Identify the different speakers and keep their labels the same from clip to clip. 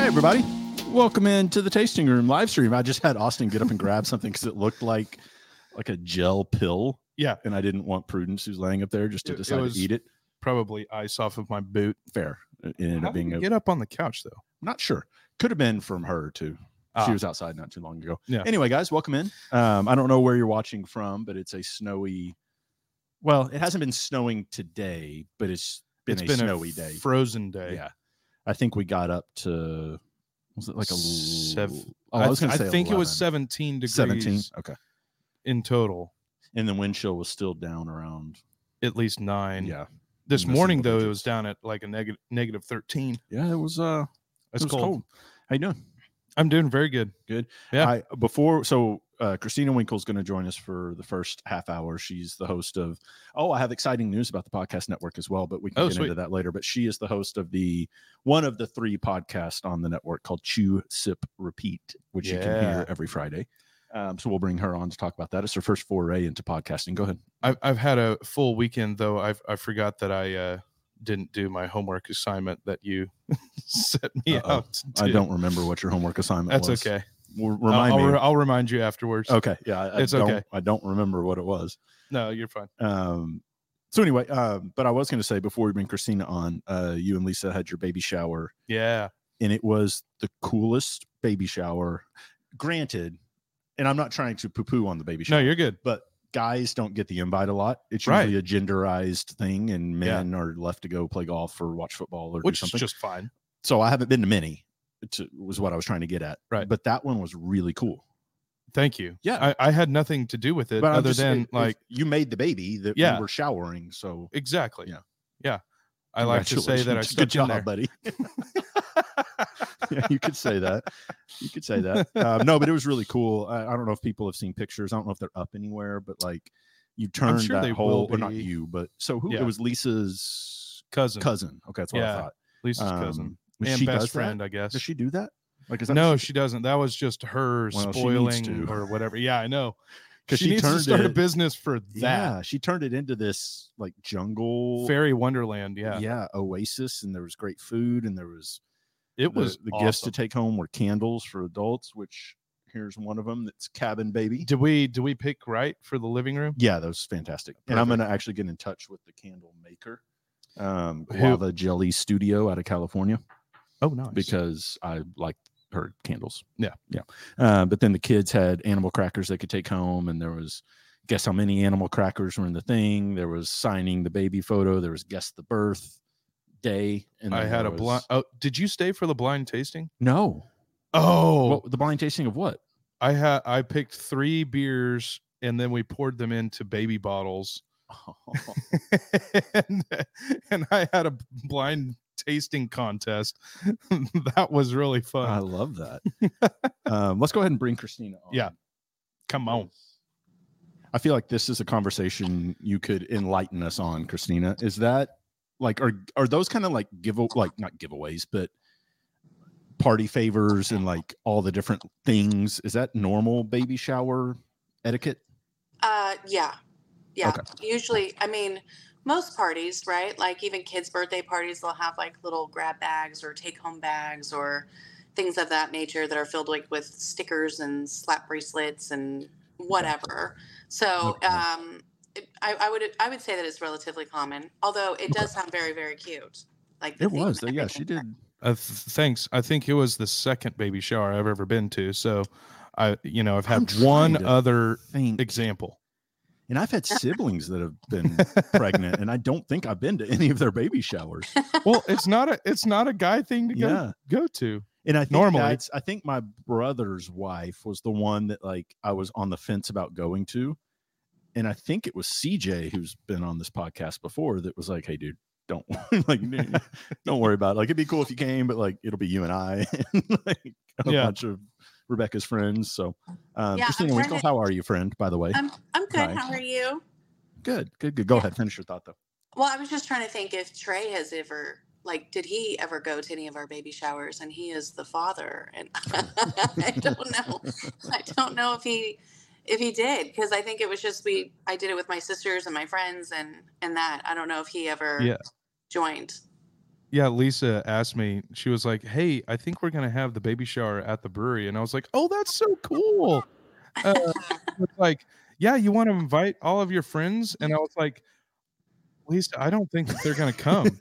Speaker 1: Hey, everybody. Welcome into the tasting room live stream. I just had Austin get up and grab something because it looked like a gel pill.
Speaker 2: Yeah.
Speaker 1: And I didn't want Prudence, who's laying up there, just to decide to eat it.
Speaker 2: Probably ice off of my boot.
Speaker 1: Fair. It ended up being
Speaker 2: get up on the couch, though?
Speaker 1: I'm not sure. Could have been from her, too. She was outside not too long ago.
Speaker 2: Yeah.
Speaker 1: Anyway, guys, welcome in. I don't know where you're watching from, but it's a snowy... Well, it hasn't been snowing today, but it's been a snowy day.
Speaker 2: Frozen day.
Speaker 1: Yeah. I think we got up to... Was it like
Speaker 2: I was going to say I think 11. It was 17 degrees.
Speaker 1: 17? Okay.
Speaker 2: In total.
Speaker 1: And the wind chill was still down around...
Speaker 2: At least 9.
Speaker 1: Yeah.
Speaker 2: This morning, though, it was down at like a negative 13.
Speaker 1: Yeah, it was cold. How you doing?
Speaker 2: I'm doing very good.
Speaker 1: Good.
Speaker 2: Yeah.
Speaker 1: Christina Winkle's going to join us for the first half hour. She's the host of, I have exciting news about the podcast network as well, but we can get into that later. But she is the host of one of the 3 podcasts on the network called Chew, Sip, Repeat, which you can hear every Friday. So we'll bring her on to talk about that. It's her first foray into podcasting. Go ahead.
Speaker 2: I've had a full weekend, though. I forgot that I didn't do my homework assignment that you set me out to do.
Speaker 1: I don't remember what your homework assignment was.
Speaker 2: That's okay.
Speaker 1: Remind me.
Speaker 2: I'll remind you afterwards.
Speaker 1: Okay. Yeah.
Speaker 2: Okay.
Speaker 1: I don't remember what it was.
Speaker 2: No, you're fine.
Speaker 1: So anyway, but I was going to say before we bring Christina on, you and Lisa had your baby shower.
Speaker 2: Yeah.
Speaker 1: And it was the coolest baby shower. Granted, and I'm not trying to poo-poo on the baby shower.
Speaker 2: No, you're good.
Speaker 1: But guys don't get the invite a lot. It's usually a genderized thing, and men are left to go play golf or watch football or do something.
Speaker 2: Which is just fine.
Speaker 1: So I haven't been to many. Was what I was trying to get at.
Speaker 2: Right.
Speaker 1: But that one was really cool.
Speaker 2: Thank you.
Speaker 1: Yeah.
Speaker 2: I had nothing to do with it other than
Speaker 1: you made the baby that we were showering. So
Speaker 2: exactly.
Speaker 1: Yeah.
Speaker 2: Yeah. I like to say that I stuck
Speaker 1: Good job,
Speaker 2: in there.
Speaker 1: buddy. Yeah, you could say that. No, but it was really cool. I don't know if people have seen pictures. I don't know if they're up anywhere, but like you turned that whole, or not you, but so who? It was Lisa's cousin. Okay, that's what I thought.
Speaker 2: Lisa's cousin.
Speaker 1: And
Speaker 2: she best friend, I guess.
Speaker 1: Does she do that? Like, is that
Speaker 2: no, she doesn't. That was just her spoiling or whatever. Yeah, I know. Because she needs to start a business for that.
Speaker 1: Yeah, she turned it into this like jungle
Speaker 2: fairy wonderland. Yeah,
Speaker 1: yeah, oasis, and there was great food, and there was
Speaker 2: the
Speaker 1: awesome. Gifts to take home were candles for adults, which here's one of them. That's Cabin Baby.
Speaker 2: Did we pick right for the living room?
Speaker 1: Yeah, that was fantastic. Perfect. And I'm gonna actually get in touch with the candle maker, Lava Jelly Studio out of California.
Speaker 2: Oh, nice.
Speaker 1: Because I like her candles.
Speaker 2: Yeah.
Speaker 1: But then the kids had animal crackers they could take home, and there was guess how many animal crackers were in the thing. There was signing the baby photo. There was guess the birth day. And
Speaker 2: I had a blind. Oh, did you stay for the blind tasting?
Speaker 1: No.
Speaker 2: Oh,
Speaker 1: the blind tasting of what?
Speaker 2: I picked 3 beers, and then we poured them into baby bottles. Oh. and I had a blind tasting contest. That was really fun.
Speaker 1: I love that. Let's go ahead and bring Christina on.
Speaker 2: Yeah, come on.
Speaker 1: I feel like this is a conversation you could enlighten us on, Christina. Is that like are those kind of like not giveaways, but party favors and like all the different things? Is that normal baby shower etiquette?
Speaker 3: Yeah. Okay. Usually, I mean, most parties, right? Like even kids' birthday parties, they'll have like little grab bags or take home bags or things of that nature that are filled with stickers and slap bracelets and whatever. So I would say that it's relatively common, although it does sound very, very cute. Like
Speaker 1: it was. Yeah, she did.
Speaker 2: Thanks. I think it was the second baby shower I've ever been to. So I've had one other example.
Speaker 1: And I've had siblings that have been pregnant, and I don't think I've been to any of their baby showers.
Speaker 2: Well, it's not a guy thing to go to.
Speaker 1: And I think
Speaker 2: normally,
Speaker 1: I think my brother's wife was the one that like I was on the fence about going to, and I think it was CJ who's been on this podcast before that was like, "Hey, dude, don't don't worry about it. Like, it'd be cool if you came, but like it'll be you and I, and like a bunch of Rebecca's friends." So, Christina Winkle, how are you, friend? By the way,
Speaker 3: I'm good. Hi. How are you?
Speaker 1: Good. Go ahead, finish your thought though.
Speaker 3: Well, I was just trying to think if Trey has ever, did he ever go to any of our baby showers? And he is the father, and I don't know. I don't know if he did, because I think it was just I did it with my sisters and my friends and that. I don't know if he ever joined.
Speaker 2: Yeah, Lisa asked me, she was like, "Hey, I think we're gonna have the baby shower at the brewery." And I was like, "Oh, that's so cool." It's like, "Yeah, you want to invite all of your friends?" And I was like, "Lisa, I don't think that they're gonna come."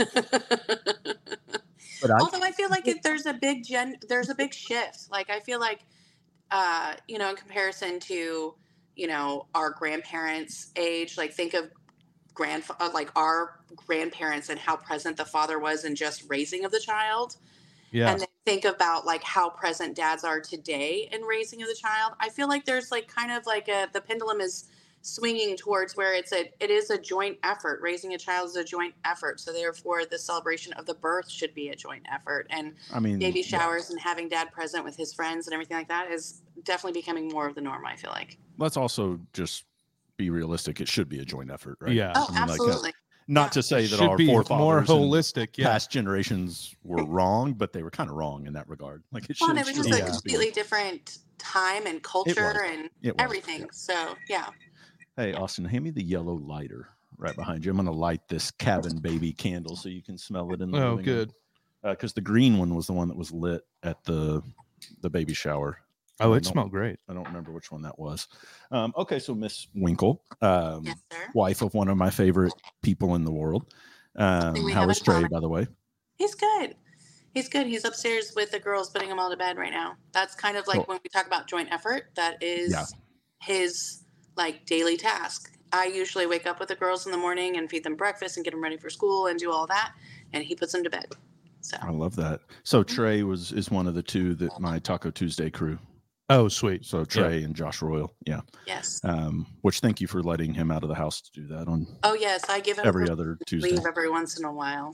Speaker 1: But I
Speaker 3: Although I feel like there's a big shift. Like I feel like in comparison to, our grandparents' age, like think of like our grandparents and how present the father was in just raising of the child.
Speaker 2: Yeah.
Speaker 3: And then think about like how present dads are today in raising of the child. I feel like there's like kind of like the pendulum is swinging towards where it is a joint effort. Raising a child is a joint effort, so therefore the celebration of the birth should be a joint effort. And
Speaker 1: I mean,
Speaker 3: baby showers and having dad present with his friends and everything like that is definitely becoming more of the norm, I feel like.
Speaker 1: let's also just be realistic. It should be a joint effort, right?
Speaker 2: Yeah.
Speaker 3: Oh,
Speaker 1: I mean,
Speaker 3: absolutely.
Speaker 1: not to say that
Speaker 2: Should
Speaker 1: our
Speaker 2: be more
Speaker 1: forefathers and
Speaker 2: holistic. Yeah.
Speaker 1: past generations were wrong, but they were kind of wrong in that regard. Like
Speaker 3: Well, and it was just a
Speaker 2: Yeah.
Speaker 3: completely different time and culture and
Speaker 1: It was,
Speaker 3: everything.
Speaker 1: yeah.
Speaker 3: So yeah.
Speaker 1: Hey, Austin, hand me the yellow lighter right behind you. I'm going to light this cabin baby candle so you can smell it in the
Speaker 2: Oh,
Speaker 1: living room.
Speaker 2: good.
Speaker 1: Because the green one was the one that was lit at the baby shower.
Speaker 2: Oh, it smelled great.
Speaker 1: I don't remember which one that was. Okay, so Miss Winkle,
Speaker 3: Yes, sir.
Speaker 1: wife of one of my favorite people in the world.
Speaker 3: we
Speaker 1: How
Speaker 3: have
Speaker 1: is
Speaker 3: in
Speaker 1: Trey,
Speaker 3: common.
Speaker 1: by the way?
Speaker 3: He's good. He's good. He's upstairs with the girls, putting them all to bed right now. That's kind of like
Speaker 1: Cool.
Speaker 3: when we talk about joint effort, that is
Speaker 1: Yeah.
Speaker 3: his like daily task. I usually wake up with the girls in the morning and feed them breakfast and get them ready for school and do all that. And he puts them to bed. So
Speaker 1: I love that. So Trey is one of the two that my Taco Tuesday crew.
Speaker 2: Oh, sweet.
Speaker 1: So Trey and Josh Royal. Yeah.
Speaker 3: yes.
Speaker 1: Which thank you for letting him out of the house to do that on
Speaker 3: Oh yes, I give him
Speaker 1: every other Tuesday.
Speaker 3: leave every once in a while.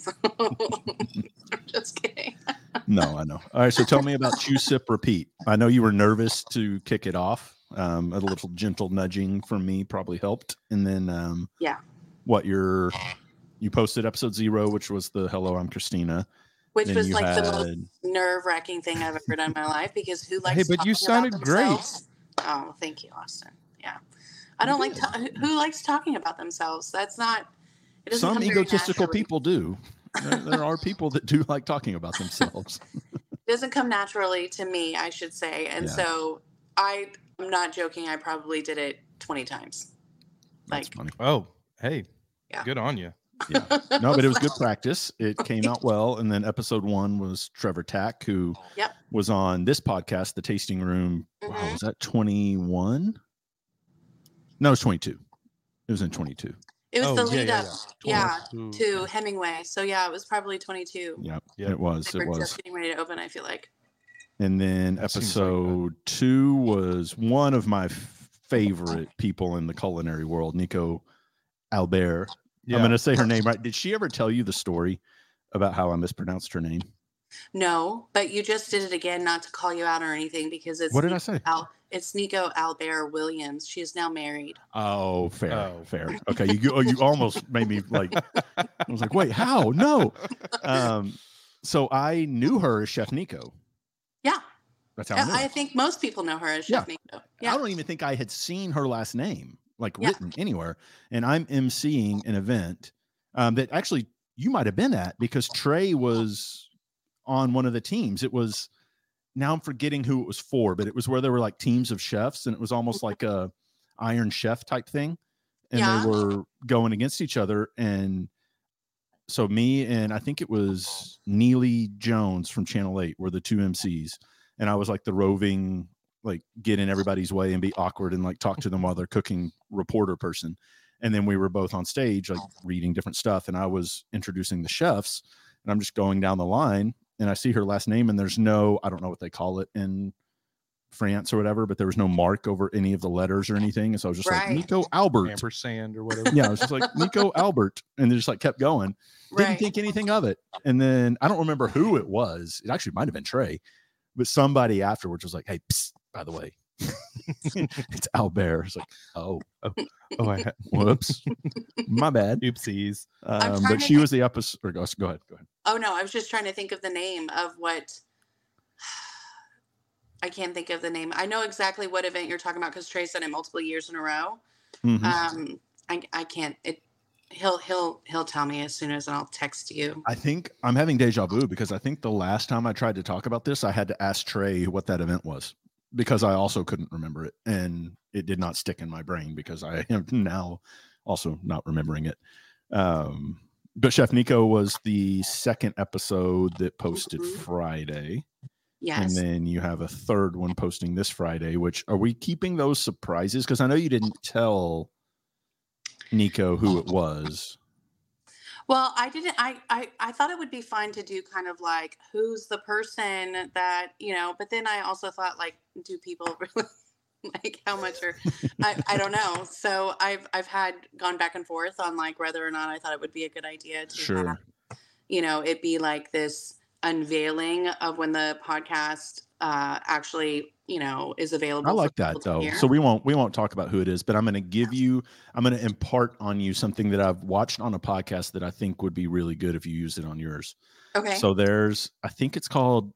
Speaker 3: I'm just kidding.
Speaker 1: No, I know. All right. So tell me about Chew Sip Repeat. I know you were nervous to kick it off. A little gentle nudging from me probably helped. And then
Speaker 3: Yeah.
Speaker 1: you posted episode 0, which was the Hello, I'm Christina.
Speaker 3: Which
Speaker 1: Then
Speaker 3: was
Speaker 1: you
Speaker 3: like the
Speaker 1: had-
Speaker 3: most nerve-wracking thing I've ever done in my life, because who likes
Speaker 2: Hey, but you
Speaker 3: talking about
Speaker 2: sounded great.
Speaker 3: themselves? Oh, thank you, Austin. Yeah. I don't like who likes talking about themselves. That's not it doesn't
Speaker 1: Some
Speaker 3: come very
Speaker 1: egotistical
Speaker 3: naturally.
Speaker 1: people do. There are people that do like talking about themselves.
Speaker 3: It doesn't come naturally to me, I should say. And
Speaker 1: Yeah.
Speaker 3: so I'm not joking, I probably did it 20 times.
Speaker 1: That's
Speaker 3: Like
Speaker 1: funny.
Speaker 2: Oh, hey.
Speaker 3: Yeah.
Speaker 2: Good on you.
Speaker 1: Yeah. No, but it was good practice. It came out well. And then episode 1 was Trevor Tack, who
Speaker 3: Yep.
Speaker 1: was on this podcast, The Tasting Room. Wow,
Speaker 3: Mhm.
Speaker 1: was that 21? No, it was 22. It was in 22.
Speaker 3: It was
Speaker 2: Oh,
Speaker 3: the
Speaker 2: yeah,
Speaker 3: lead
Speaker 2: yeah,
Speaker 3: up
Speaker 2: yeah.
Speaker 3: to Hemingway. So yeah, it was probably 22.
Speaker 1: Yeah,
Speaker 2: Yep.
Speaker 1: it was.
Speaker 3: They
Speaker 1: It
Speaker 3: were
Speaker 1: was.
Speaker 3: just getting ready to open, I feel like.
Speaker 1: And then
Speaker 2: That seems
Speaker 1: episode 2 was one of my favorite people in the culinary world, Nico Albert.
Speaker 2: Yeah.
Speaker 1: I'm going to say her name right. Did she ever tell you the story about how I mispronounced her name?
Speaker 3: No, but you just did it again, not to call you out or anything, because it's
Speaker 1: What did I say?
Speaker 3: It's Nico Albert Williams. She is now married.
Speaker 1: Oh, fair,
Speaker 2: Oh.
Speaker 1: fair. Okay, you almost made me like. I was like, wait, how? No. So I knew her as Chef Nico.
Speaker 3: Yeah,
Speaker 1: That's how I knew her.
Speaker 3: I think most people know her as Chef Nico. Yeah,
Speaker 1: I don't even think I had seen her last name like
Speaker 3: Yeah.
Speaker 1: written anywhere. And I'm emceeing an event that actually you might have been at, because Trey was on one of the teams. It was, now I'm forgetting who it was for, but it was where there were like teams of chefs, and it was almost like a Iron Chef type thing. And
Speaker 3: Yeah.
Speaker 1: they were going against each other. And so me and I think it was Neely Jones from Channel 8 were the two MCs. And I was like the roving, like get in everybody's way and be awkward and like talk to them while they're cooking reporter person. And then we were both on stage, like reading different stuff. And I was introducing the chefs, and I'm just going down the line, and I see her last name, and there's no, I don't know what they call it in France or whatever, but there was no mark over any of the letters or anything. And so I was just like,
Speaker 3: Right.
Speaker 1: Nico Albert.
Speaker 2: Ampersand or whatever.
Speaker 1: Yeah, I was just like, Nico Albert. And they just like kept going. Didn't
Speaker 3: right.
Speaker 1: think anything of it. And then I don't remember who it was. It actually might have been Trey, but somebody afterwards was like, hey, psst, by the way, it's Albert. It's like, oh, whoops, my bad.
Speaker 2: Oopsies.
Speaker 3: trying
Speaker 1: But
Speaker 3: to
Speaker 1: she was the episode. Or go ahead.
Speaker 3: Oh no, I was just trying to think of the name of what. I can't think of the name. I know exactly what event you're talking about because Trey's done it multiple years in a row.
Speaker 1: Mhm.
Speaker 3: I can't. He'll tell me as soon as I'll text you.
Speaker 1: I think I'm having deja vu because I think the last time I tried to talk about this, I had to ask Trey what that event was because I also couldn't remember it, and it did not stick in my brain because I am now also not remembering it. But Chef Nico was the second episode that posted Friday.
Speaker 3: Yes.
Speaker 1: And then you have a third one posting this Friday, which are we keeping those surprises? Because I know you didn't tell Nico who it was.
Speaker 3: Well, I didn't. I thought it would be fun to do kind of like who's the person that, but then I also thought, like, do people really like how much are I don't know. So I've gone back and forth on like whether or not I thought it would be a good idea to
Speaker 1: Sure.
Speaker 3: have, it be like this unveiling of when the podcast actually is available.
Speaker 1: I like that though. So we won't talk about who it is, but I'm going to impart on you something that I've watched on a podcast that I think would be really good if you use it on yours.
Speaker 3: Okay.
Speaker 1: So I think it's called,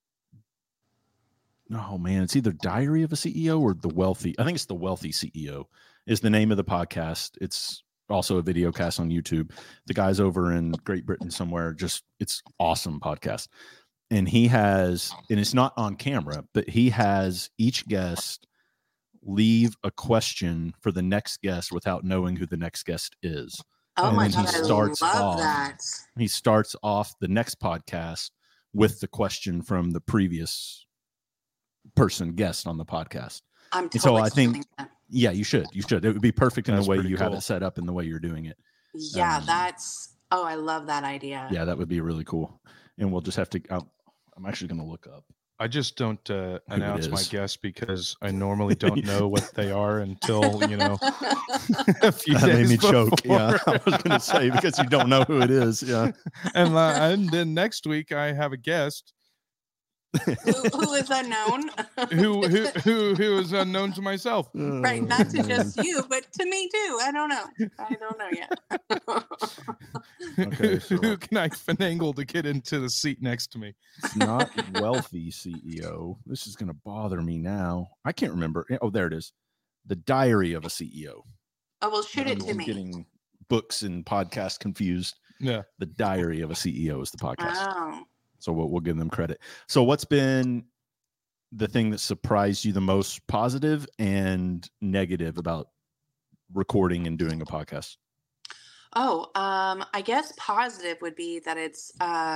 Speaker 1: oh man, it's either Diary of a CEO or I think it's The Wealthy CEO is the name of the podcast. It's also a video cast on YouTube. The guy's over in Great Britain somewhere. It's awesome podcast. And and it's not on camera, but he has each guest leave a question for the next guest without knowing who the next guest is.
Speaker 3: Oh
Speaker 1: and
Speaker 3: my
Speaker 1: then
Speaker 3: God, I love that.
Speaker 1: He starts off the next podcast with the question from the previous guest on the podcast.
Speaker 3: I'm totally
Speaker 1: I think,
Speaker 3: that.
Speaker 1: Yeah, you should. It would be perfect in the way you
Speaker 2: cool.
Speaker 1: have it set up and the way you're doing it.
Speaker 3: Yeah, I love that idea.
Speaker 1: Yeah, that would be really cool. And we'll just have to, I'm actually going to look up.
Speaker 2: I just don't announce my guests because I normally don't know what they are until, a few
Speaker 1: that
Speaker 2: days
Speaker 1: made me
Speaker 2: before.
Speaker 1: choke. Yeah, I was going to say because you don't know who it is. Yeah.
Speaker 2: And then next week I have a guest
Speaker 3: who is unknown.
Speaker 2: who is unknown to myself.
Speaker 3: Right, not to just you, but to me too. I don't know yet.
Speaker 1: Okay, so
Speaker 2: Who can I finagle to get into the seat next to me?
Speaker 1: it's not Wealthy CEO. This is going to bother me now. I can't remember. Oh, there it is. The Diary of a CEO.
Speaker 3: Oh, well, shoot it to
Speaker 1: I'm
Speaker 3: me.
Speaker 1: getting books and podcasts confused.
Speaker 2: Yeah.
Speaker 1: The Diary of a CEO is the podcast.
Speaker 3: Oh.
Speaker 1: So we'll give them credit. So what's been the thing that surprised you the most, positive and negative, about recording and doing a podcast?
Speaker 3: Oh, I guess positive would be that it's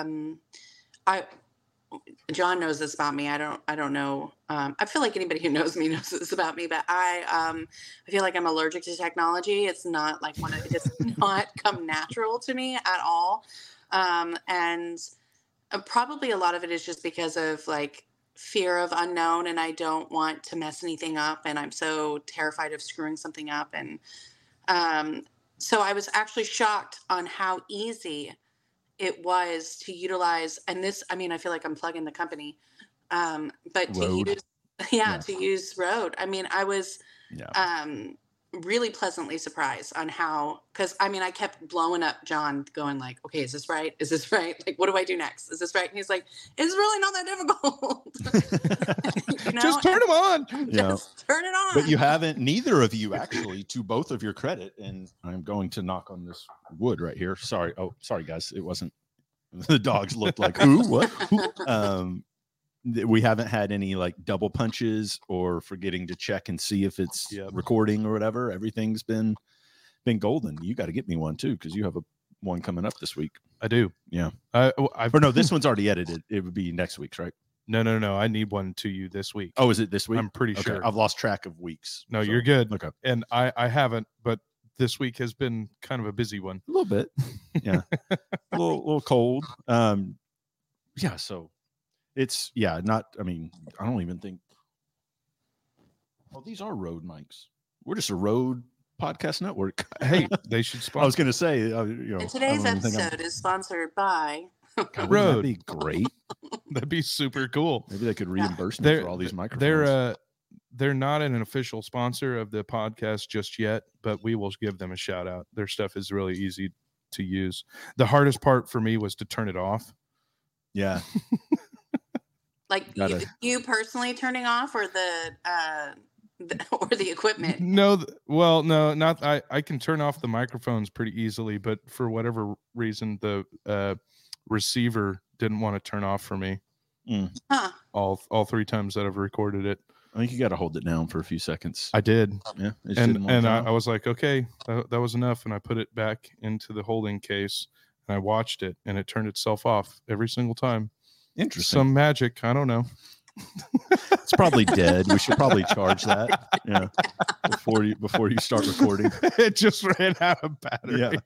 Speaker 3: John knows this about me. I don't know. I feel like anybody who knows me knows this about me, but I feel like I'm allergic to technology. It's not like it does not come natural to me at all. And probably a lot of it is just because of like fear of unknown, and I don't want to mess anything up, and I'm so terrified of screwing something up. And so I was actually shocked on how easy it was to utilize, and this, I mean, I feel like I'm plugging the company, but
Speaker 1: Rode.
Speaker 3: to use Rode. I mean, I was really pleasantly surprised on how, because I mean, I kept blowing up John, going like, okay, is this right? Is this right? Like, what do I do next? Is this right? And he's like, it's really not that difficult.
Speaker 2: Just turn them on.
Speaker 3: Just turn it on.
Speaker 1: But you haven't, neither of you actually, to both of your credit, and I'm going to knock on this wood right here. Sorry. Oh, sorry guys. It wasn't, the dogs looked like who, what? We haven't had any like double punches or forgetting to check and see if it's recording or whatever. Everything's been golden. You got to get me one too, because you have one coming up this week.
Speaker 2: I do.
Speaker 1: Yeah. Or no, this one's already edited. It would be next week's, right?
Speaker 2: No. I need one to you this week.
Speaker 1: Oh, is it this week?
Speaker 2: I'm pretty sure.
Speaker 1: I've lost track of weeks.
Speaker 2: No, you're good.
Speaker 1: Okay.
Speaker 2: And I haven't, but this week has been kind of a busy one.
Speaker 1: A little bit. Yeah. a little cold. Yeah. So it's, not, I mean, I don't even think, these are Rode mics. We're just a Rode podcast network.
Speaker 2: Hey, they should sponsor.
Speaker 1: I was going to say,
Speaker 3: and today's episode is sponsored by
Speaker 1: God,
Speaker 2: Rode.
Speaker 1: that'd be great.
Speaker 2: That'd be super cool.
Speaker 1: Maybe they could reimburse me for all these microphones.
Speaker 2: They're not an official sponsor of the podcast just yet, but we will give them a shout out. Their stuff is really easy to use. The hardest part for me was to turn it off.
Speaker 1: Yeah.
Speaker 3: Like you personally turning off, or the or the equipment.
Speaker 2: No, well, no, not I can turn off the microphones pretty easily, but for whatever reason, the receiver didn't want to turn off for me.
Speaker 3: Huh.
Speaker 2: All 3 times that I've recorded it.
Speaker 1: I think you got to hold it down for a few seconds.
Speaker 2: I did.
Speaker 1: Yeah.
Speaker 2: And I was like, okay, that was enough. And I put it back into the holding case and I watched it and it turned itself off every single time.
Speaker 1: Interesting.
Speaker 2: Some magic. I don't know.
Speaker 1: It's probably dead. We should probably charge that. Yeah. Before you start recording.
Speaker 2: It just ran out of battery.
Speaker 1: Yeah.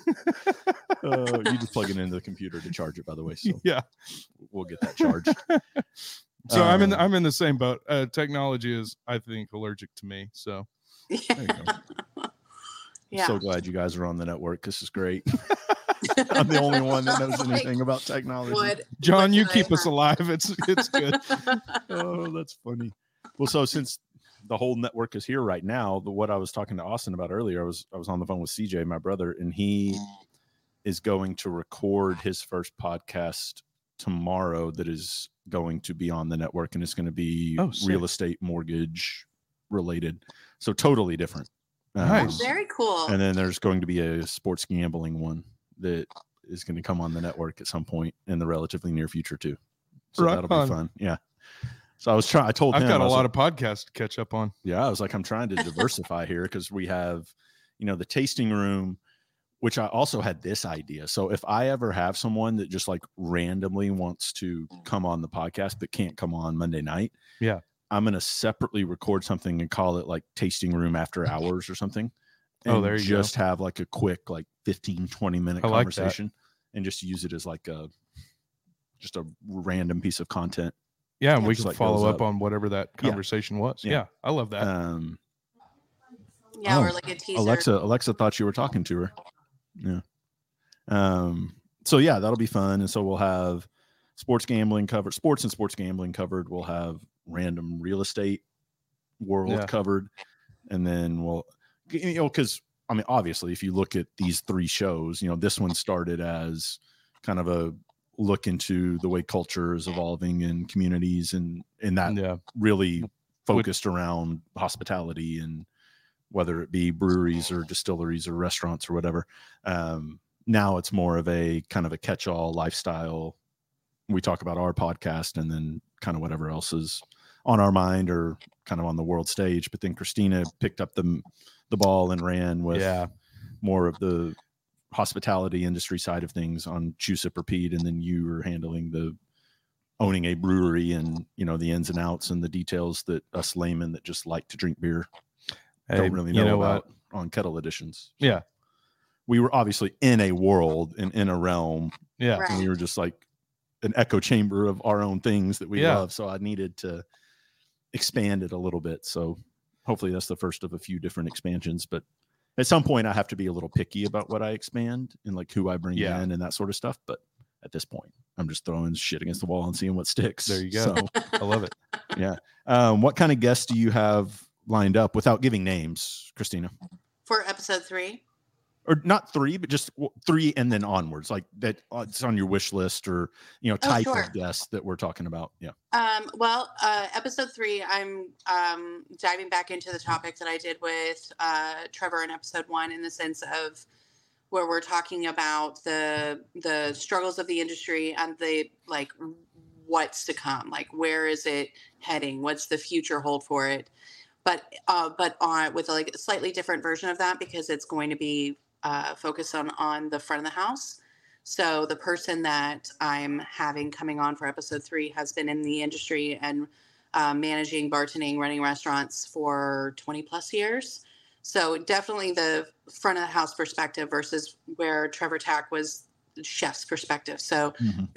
Speaker 1: You just plug it into the computer to charge it, by the way. So
Speaker 2: yeah,
Speaker 1: we'll get that charged.
Speaker 2: So I'm in the same boat. Technology is, I think, allergic to me. So
Speaker 1: there you go.
Speaker 3: Yeah.
Speaker 1: I'm so glad you guys are on the network. This is great. I'm the only one that knows anything about technology.
Speaker 2: John, you keep us alive. It's good.
Speaker 1: Oh, that's funny. Well, so since the whole network is here right now, what I was talking to Austin about earlier, I was on the phone with CJ, my brother, and he is going to record his first podcast tomorrow that is going to be on the network, and it's going to be real estate mortgage related. So totally different.
Speaker 2: Nice.
Speaker 3: Very cool.
Speaker 1: And then there's going to be a sports gambling one that is going to come on the network at some point in the relatively near future too. So that'll be fun. Yeah. So I told him
Speaker 2: I've got a lot of podcasts to catch up on.
Speaker 1: Yeah. I was like, I'm trying to diversify here because we have, the tasting room, which I also had this idea. So if I ever have someone that just like randomly wants to come on the podcast, but can't come on Monday night.
Speaker 2: Yeah.
Speaker 1: I'm going to separately record something and call it like tasting room after hours or something. And
Speaker 2: there you
Speaker 1: just
Speaker 2: go.
Speaker 1: have like a quick, like 15-20 minute conversation and just use it as like a random piece of content.
Speaker 2: Yeah. And we
Speaker 1: Just
Speaker 2: can
Speaker 1: like
Speaker 2: follow
Speaker 1: goes
Speaker 2: up on whatever that conversation was. Yeah. I love that.
Speaker 3: Or like a teaser.
Speaker 1: Alexa thought you were talking to her. Yeah. So yeah, that'll be fun. And so we'll have sports and sports gambling covered. We'll have random real estate world covered. And then we'll, because I mean, obviously, if you look at these 3 shows, this one started as kind of a look into the way culture is evolving in communities and that really focused around hospitality and whether it be breweries or distilleries or restaurants or whatever. Now it's more of a kind of a catch-all lifestyle. We talk about our podcast and then kind of whatever else is on our mind or kind of on the world stage. But then Christina picked up the ball and ran with more of the hospitality industry side of things on Chew Sip Repeat. And then you were handling the owning a brewery and, the ins and outs and the details that us laymen that just like to drink beer don't really know about on kettle editions. So
Speaker 2: yeah.
Speaker 1: We were obviously in a world and in a realm.
Speaker 2: Yeah.
Speaker 3: Right.
Speaker 1: And we were just like an echo chamber of our own things that we love. So I needed to expand it a little bit. So hopefully that's the first of a few different expansions, but at some point I have to be a little picky about what I expand and like who I bring in and that sort of stuff. But at this point, I'm just throwing shit against the wall and seeing what sticks.
Speaker 2: There you go.
Speaker 1: So,
Speaker 2: I love it.
Speaker 1: Yeah. What kind of guests do you have lined up without giving names, Christina?
Speaker 3: For episode 3?
Speaker 1: Or not 3, but just 3 and then onwards, like that it's on your wish list or, type of guests that we're talking about. Yeah.
Speaker 3: Well, episode 3, I'm diving back into the topic that I did with Trevor in episode 1 in the sense of where we're talking about the struggles of the industry and the like what's to come, like where is it heading, what's the future hold for it, but on with like a slightly different version of that because it's going to be focused on the front of the house. So the person that I'm having coming on for episode 3 has been in the industry and managing, bartending, running restaurants for 20 plus years. So definitely the front of the house perspective versus where Trevor Tack was chef's perspective. So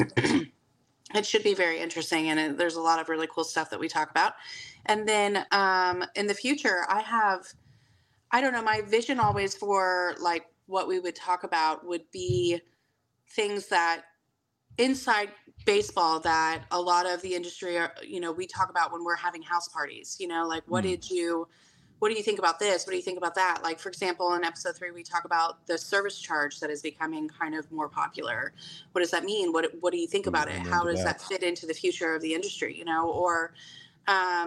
Speaker 3: it should be very interesting. And there's a lot of really cool stuff that we talk about. And then in the future, I don't know, my vision always for like what we would talk about would be things that inside baseball that a lot of the industry are, we talk about when we're having house parties, like what do you think about this? What do you think about that? Like, for example, in episode 3, we talk about the service charge that is becoming kind of more popular. What does that mean? What do you think about it? How does that fit into the future of the industry? Or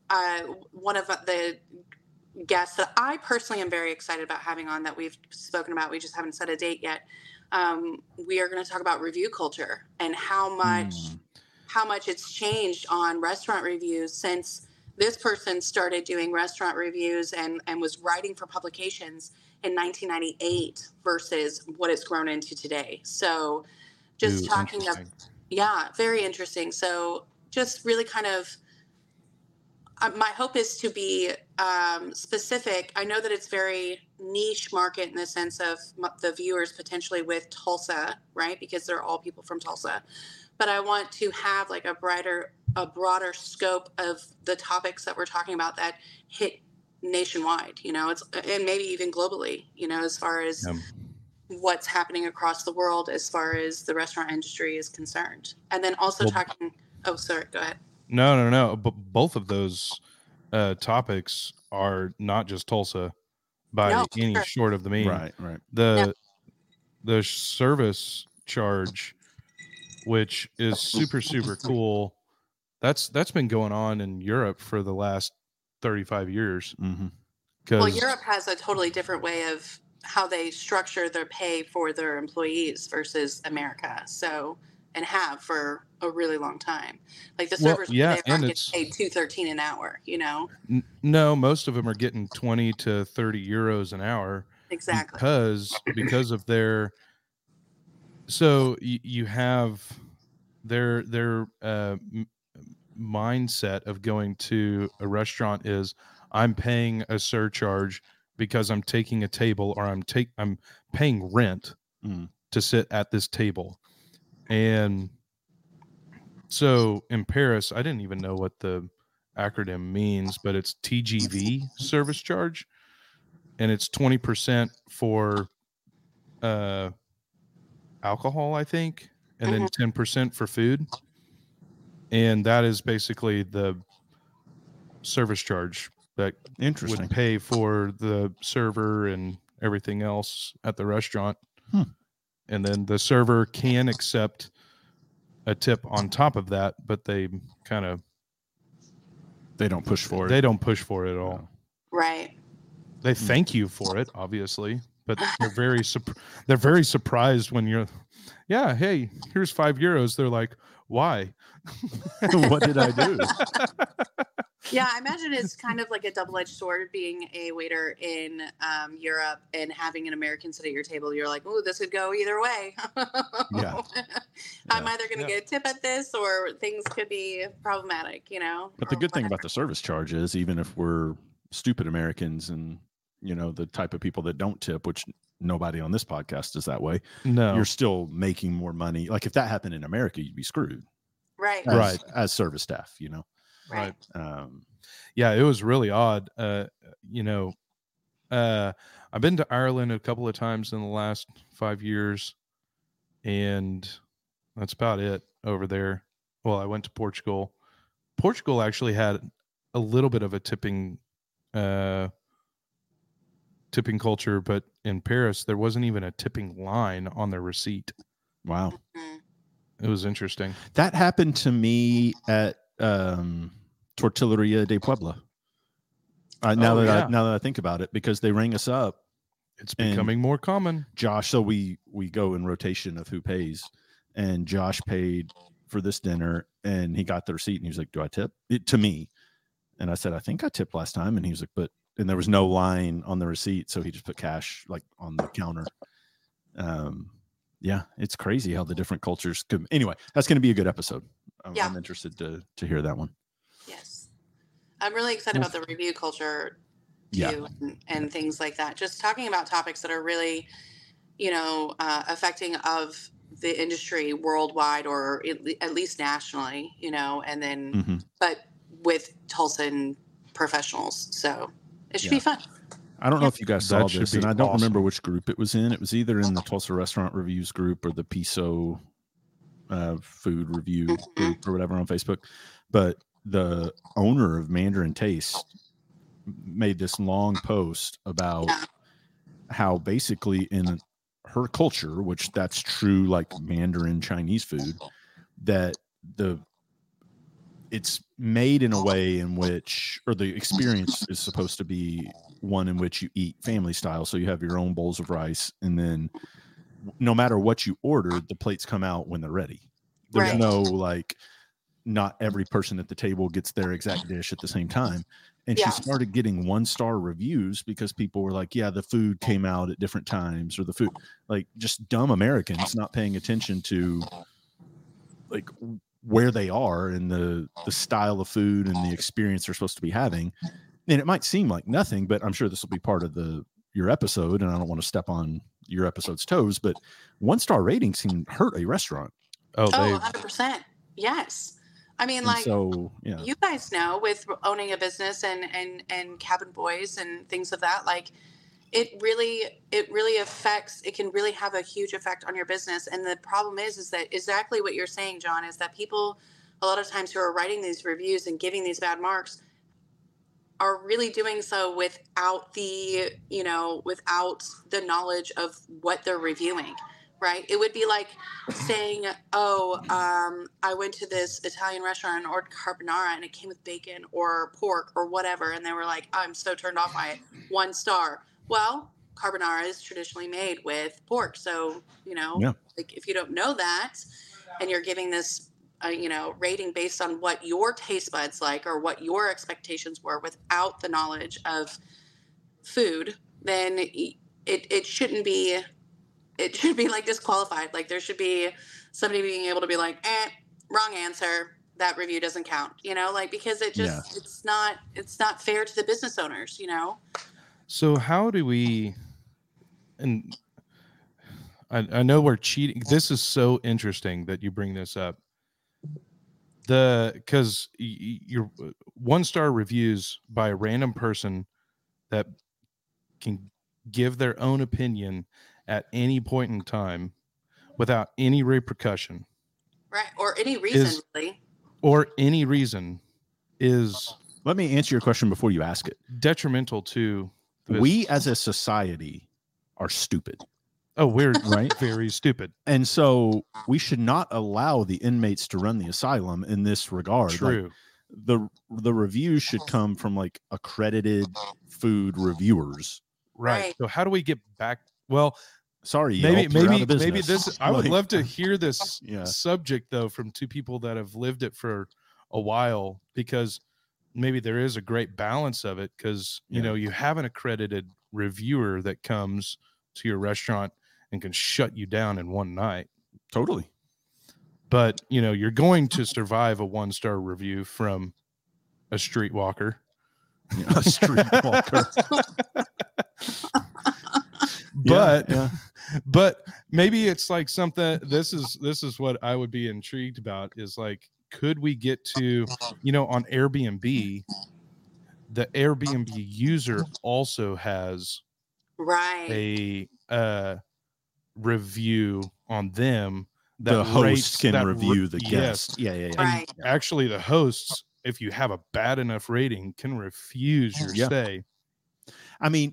Speaker 3: one of the guests that I personally am very excited about having on that we've spoken about, we just haven't set a date yet. We are going to talk about review culture and how much it's changed on restaurant reviews since this person started doing restaurant reviews and was writing for publications in 1998 versus what it's grown into today. So just talking of, very interesting. So just really kind of, my hope is to be specific. I know that it's very niche market in the sense of the viewers potentially with Tulsa, right? Because they're all people from Tulsa. But I want to have like a broader scope of the topics that we're talking about that hit nationwide, and maybe even globally, as far as what's happening across the world as far as the restaurant industry is concerned. And then also talking, oh, sorry, go ahead.
Speaker 2: No. But both of those topics are not just Tulsa by any short of the mean.
Speaker 1: Right.
Speaker 2: The service charge, which is super, super cool. That's been going on in Europe for the last 35 years.
Speaker 1: Mm-hmm.
Speaker 3: Well, Europe has a totally different way of how they structure their pay for their employees versus America. So, and have for a really long time. Like the servers, they aren't getting paid $2.13 an hour,
Speaker 2: No, most of them are getting 20 to 30 euros an hour.
Speaker 3: Exactly.
Speaker 2: Because of their, so you have their mindset of going to a restaurant is I'm paying a surcharge because I'm taking a table, or I'm paying rent to sit at this table. And so in Paris, I didn't even know what the acronym means, but it's TGV, service charge, and it's 20% for alcohol, I think, and then 10% for food. And that is basically the service charge that would pay for the server and everything else at the restaurant. And then the server can accept a tip on top of that, but they
Speaker 1: don't push for it.
Speaker 2: They don't push for it at all.
Speaker 3: Right.
Speaker 2: They thank you for it, obviously, but they're very surprised when you're, hey, here's €5. They're like, why?
Speaker 1: What did I do?
Speaker 3: Yeah, I imagine it's kind of like a double-edged sword being a waiter in Europe and having an American sit at your table. You're like, oh, this could go either way. I'm either going to get a tip at this, or things could be problematic,
Speaker 1: But the good thing about the service charge is, even if we're stupid Americans and, the type of people that don't tip, which nobody on this podcast is that way, you're still making more money. Like if that happened in America, you'd be screwed.
Speaker 3: Right.
Speaker 1: As service staff,
Speaker 3: Right.
Speaker 2: It was really odd. I've been to Ireland a couple of times in the last 5 years, and that's about it over there. Well, I went to Portugal. Portugal actually had a little bit of a tipping culture, but in Paris, there wasn't even a tipping line on their receipt.
Speaker 1: Wow.
Speaker 2: It was interesting.
Speaker 1: That happened to me at Tortilleria de Puebla. Now that I think about it, because they rang us up.
Speaker 2: It's becoming more common.
Speaker 1: Josh, so we go in rotation of who pays, and Josh paid for this dinner, and he got the receipt, and he was like, "Do I tip?" To me, and I said, "I think I tipped last time," and he was like, and there was no line on the receipt, so he just put cash like on the counter. It's crazy how the different cultures could. Anyway, that's going to be a good episode. I'm interested to hear that one.
Speaker 3: Yes. I'm really excited about the review culture too, and things like that. Just talking about topics that are really, affecting of the industry worldwide, or at least nationally, and then, but with Tulsa professionals. So it should be fun.
Speaker 1: I don't know if you guys saw this, and I don't remember which group it was in. It was either in the Tulsa Restaurant Reviews group or the Piso food review group or whatever on Facebook. But the owner of Mandarin Taste made this long post about how basically in her culture, which that's true, like Mandarin Chinese food, that it's made in a way in which, or the experience is supposed to be one in which you eat family style. So you have your own bowls of rice, and then no matter what you ordered, the plates come out when they're ready. There's no like, not every person at the table gets their exact dish at the same time. And she started getting 1-star reviews because people were like, yeah, the food came out at different times, or the food, like just dumb Americans not paying attention to like where they are and the style of food and the experience they're supposed to be having. And it might seem like nothing, but I'm sure this will be part of your episode, and I don't want to step on your episode's toes, but 1-star ratings can hurt a restaurant.
Speaker 3: Oh, 100%. Yes. I mean, like,
Speaker 1: so, yeah.
Speaker 3: You guys know, with owning a business and Cabin Boys and things of that, like, it really affects, it can really have a huge effect on your business. And the problem is that exactly what you're saying, John, is that people a lot of times who are writing these reviews and giving these bad marks are really doing so without the knowledge of what they're reviewing. Right. It would be like saying, I went to this Italian restaurant and ordered carbonara and it came with bacon or pork or whatever. And they were like, I'm so turned off by it. 1 star. Well, carbonara is traditionally made with pork. So, like if you don't know that and you're giving this, rating based on what your taste buds like or what your expectations were without the knowledge of food, then it shouldn't be. It should be like disqualified. Like there should be somebody being able to be like, wrong answer. That review doesn't count, because it just, it's not fair to the business owners,
Speaker 2: So how do we, and I know we're cheating. This is so interesting that you bring this up. Because your 1-star reviews by a random person that can give their own opinion at any point in time without any repercussion.
Speaker 3: Right. Or any reason, really.
Speaker 2: Or any reason is...
Speaker 1: Let me answer your question before you ask it.
Speaker 2: Detrimental to...
Speaker 1: We as a society are stupid.
Speaker 2: Oh, we're right, very stupid.
Speaker 1: And so we should not allow the inmates to run the asylum in this regard.
Speaker 2: True.
Speaker 1: Like, the reviews should come from like accredited food reviewers.
Speaker 2: Right. So how do we get back? Well,
Speaker 1: sorry,
Speaker 2: maybe this. I would love to hear this subject though from 2 people that have lived it for a while, because maybe there is a great balance of it. Because you have an accredited reviewer that comes to your restaurant and can shut you down in one night.
Speaker 1: Totally.
Speaker 2: But you're going to survive a 1-star review from a streetwalker.
Speaker 1: A streetwalker.
Speaker 2: But maybe it's like something. This is what I would be intrigued about, is like, could we get to, on Airbnb, the Airbnb user also has a review on them that
Speaker 1: the host can review the guest.
Speaker 2: Yes.
Speaker 1: Yeah.
Speaker 3: Right.
Speaker 2: And actually, the hosts, if you have a bad enough rating, can refuse your stay.
Speaker 1: I mean,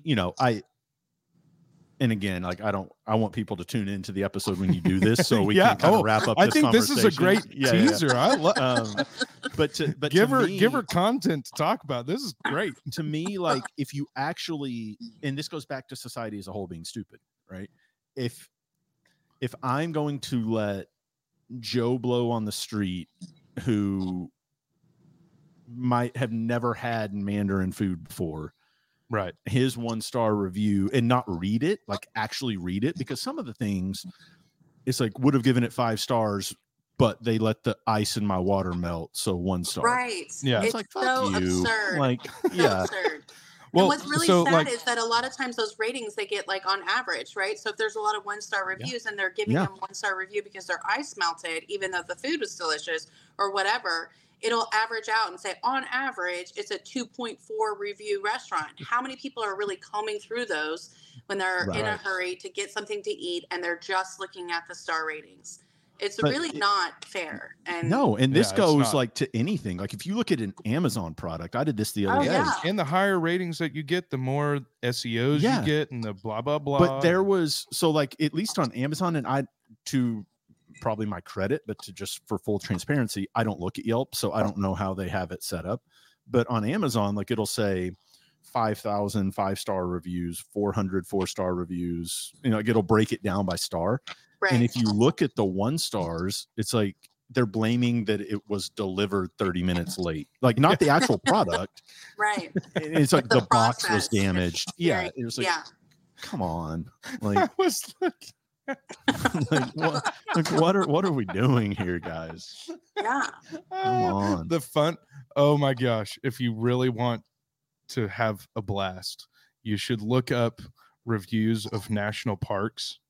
Speaker 1: and again, like I want people to tune into the episode when you do this, so we can kind of wrap up.
Speaker 2: I think this is a great teaser. I love.
Speaker 1: But
Speaker 2: give her content to talk about. This is great
Speaker 1: to me. Like if you actually, and this goes back to society as a whole being stupid, right? If I'm going to let Joe Blow on the street, who might have never had Mandarin food before,
Speaker 2: right,
Speaker 1: his 1-star review, and not read it, like actually read it, because some of the things it's like would have given it 5 stars, but they let the ice in my water melt, so 1 star.
Speaker 3: Right.
Speaker 2: Yeah.
Speaker 1: It's like, fuck
Speaker 3: so
Speaker 1: you.
Speaker 3: absurd.
Speaker 1: Like,
Speaker 3: so absurd.
Speaker 2: Well,
Speaker 3: and what's really sad is that a lot of times those ratings they get like on average, right? So if there's a lot of 1-star reviews and they're giving them 1-star review because their ice melted, even though the food was delicious or whatever, it'll average out and say on average it's a 2.4 review restaurant. How many people are really combing through those when they're in a hurry to get something to eat and they're just looking at the star ratings? It's really not fair. And
Speaker 1: this goes like to anything. Like if you look at an Amazon product, I did this the other day.
Speaker 3: Yeah.
Speaker 2: And the higher ratings that you get, the more SEOs you get, and the blah blah blah.
Speaker 1: But there was, so like at least on Amazon, and to probably my credit, but to just for full transparency, I don't look at Yelp, so I don't know how they have it set up. But on Amazon, like it'll say 5,000 5-star reviews, 400 4-star reviews. Like it'll break it down by star.
Speaker 3: Right.
Speaker 1: And if you look at the 1 stars, it's like they're blaming that it was delivered 30 minutes late, like not the actual product.
Speaker 3: Right.
Speaker 1: It's like the box was
Speaker 3: process.
Speaker 1: damaged. Yeah. It was like, come on. Like,
Speaker 2: I was like,
Speaker 1: what are we doing here, guys?
Speaker 3: Yeah.
Speaker 1: Come on.
Speaker 2: The fun. Oh my gosh. If you really want to have a blast, you should look up reviews of national parks.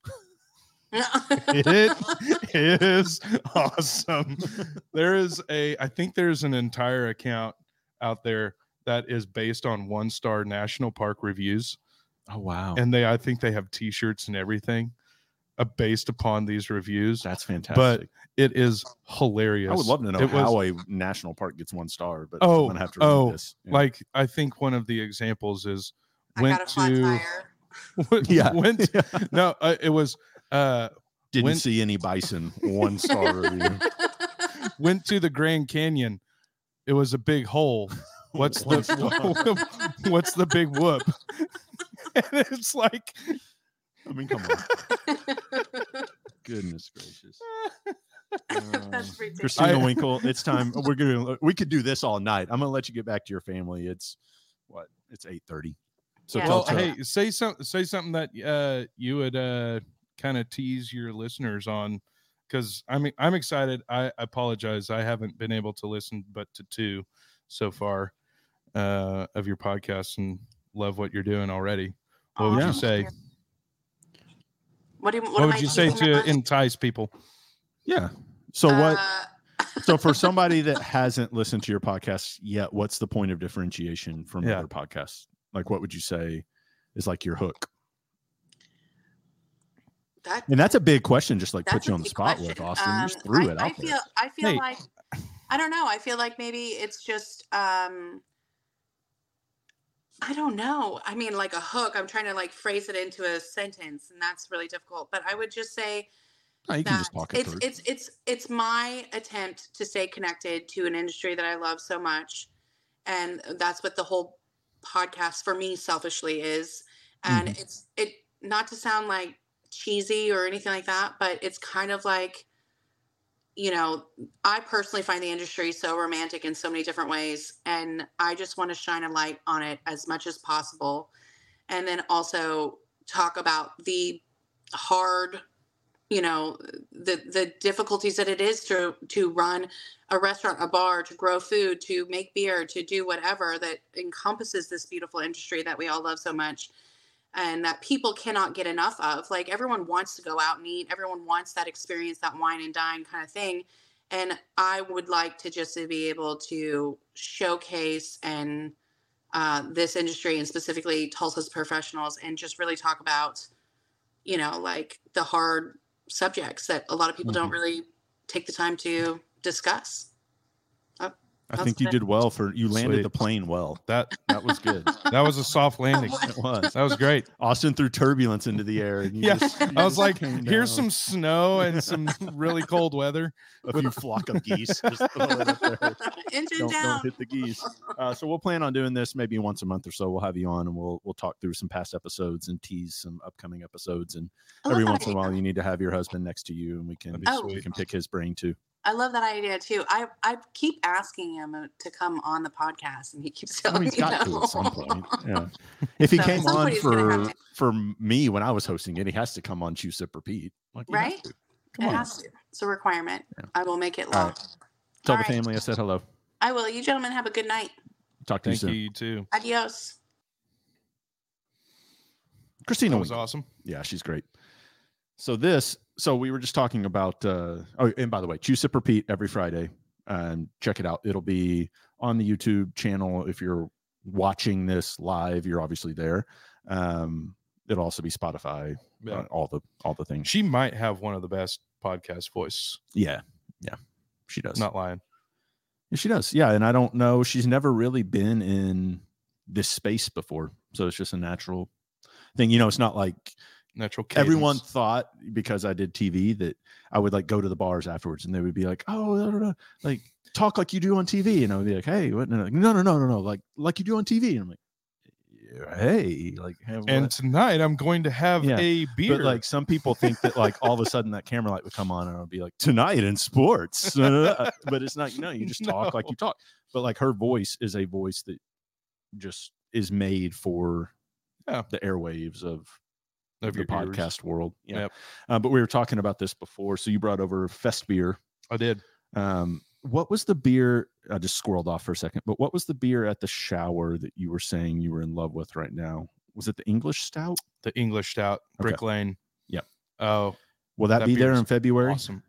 Speaker 2: It is awesome. I think there's an entire account out there that is based on 1-star national park reviews.
Speaker 1: Oh, wow.
Speaker 2: And I think they have t-shirts and everything based upon these reviews.
Speaker 1: That's fantastic.
Speaker 2: But it is hilarious.
Speaker 1: I would love to know how a national park gets 1 star, but I'm gonna have to read this. Yeah.
Speaker 2: Like I think one of the examples is
Speaker 3: Got a flat tire.
Speaker 2: It was
Speaker 1: didn't see any bison, 1-star review.
Speaker 2: Went to the Grand Canyon. It was a big hole. What's the big whoop? And it's like,
Speaker 1: I mean, come on. Goodness gracious.
Speaker 3: That's ridiculous.
Speaker 1: Christina Winkle, it's time. We could do this all night. I'm gonna let you get back to your family. It's 8:30. So
Speaker 3: Yeah.
Speaker 2: well,
Speaker 1: tell
Speaker 2: hey, say something that you would kind of tease your listeners on, because I'm excited. I apologize, I haven't been able to listen but to 2 so far of your podcasts, and love what you're doing already. What would you say?
Speaker 3: What
Speaker 2: would you say to entice people?
Speaker 1: Yeah. So so for somebody that hasn't listened to your podcast yet, what's the point of differentiation from other podcasts? Like, what would you say is like your hook? And that's a big question, just like put you on the spot with, Austin. You just threw it out there.
Speaker 3: I feel like, I don't know. I feel like maybe it's just, I don't know. I mean, like a hook. I'm trying to like phrase it into a sentence, and that's really difficult. But I would just say
Speaker 1: you can just talk it through.
Speaker 3: It's my attempt to stay connected to an industry that I love so much, and that's what the whole podcast for me selfishly is. And it's not to sound like cheesy or anything like that, but it's kind of like, I personally find the industry so romantic in so many different ways, and I just want to shine a light on it as much as possible. And then also talk about the hard, the difficulties that it is to run a restaurant, a bar, to grow food, to make beer, to do whatever that encompasses this beautiful industry that we all love so much, and that people cannot get enough of. Like, everyone wants to go out and eat. Everyone wants that experience, that wine and dine kind of thing. And I would like to just be able to showcase and this industry, and specifically Tulsa's professionals, and just really talk about, like the hard subjects that a lot of people don't really take the time to discuss.
Speaker 1: I think you did well you landed the plane well. That was good.
Speaker 2: That was a soft landing.
Speaker 1: It was.
Speaker 2: That was great.
Speaker 1: Austin threw turbulence into the air. And
Speaker 2: I was like, here's some snow and some really cold weather.
Speaker 1: A few flock of geese. Just throw it up there.
Speaker 3: Engine down.
Speaker 1: Don't hit the geese. So we'll plan on doing this maybe once a month or so. We'll have you on, and we'll talk through some past episodes and tease some upcoming episodes. And every once in a while, you need to have your husband next to you, and we can pick his brain too.
Speaker 3: I love that idea too. I keep asking him to come on the podcast, and he keeps telling me
Speaker 1: he's got to at some point. Yeah. If he came on for me when I was hosting it, he has to come on Chew Sip Repeat.
Speaker 3: Right? It has to. It's a requirement. Yeah. I will make it law.
Speaker 1: Right. Tell the family I said hello.
Speaker 3: I will. You gentlemen have a good night.
Speaker 1: Talk to you soon.
Speaker 2: Thank you too.
Speaker 3: Adios.
Speaker 1: Christina
Speaker 2: was awesome.
Speaker 1: Yeah, she's great. So we were just talking about, and by the way, Chew Sip Repeat every Friday, and check it out. It'll be on the YouTube channel. If you're watching this live, you're obviously there. It'll also be Spotify, all the things.
Speaker 2: She might have one of the best podcast voices.
Speaker 1: Yeah, she does.
Speaker 2: Not lying.
Speaker 1: Yeah, she does. Yeah, and I don't know. She's never really been in this space before, so it's just a natural thing. It's not like
Speaker 2: Natural cadence.
Speaker 1: Everyone thought because I did TV that I would like go to the bars afterwards and they would be like, oh, like talk like you do on TV. And I would be like, hey, what? And like, no, like you do on TV. And I'm like, hey, like,
Speaker 2: and tonight I'm going to have a beer.
Speaker 1: But like some people think that like all of a sudden that camera light would come on and I'll be like, tonight in sports. But it's not, you just talk like you talk. But like her voice is a voice that just is made for the airwaves of the podcast world. Yeah. Yep. But we were talking about this before. So you brought over Fest beer.
Speaker 2: I did.
Speaker 1: What was the beer? I just squirreled off for a second, but what was the beer at the shower that you were saying you were in love with right now? Was it the English Stout?
Speaker 2: The English Stout, Brick Lane.
Speaker 1: Yep.
Speaker 2: Oh,
Speaker 1: will that be there in February?
Speaker 2: Awesome.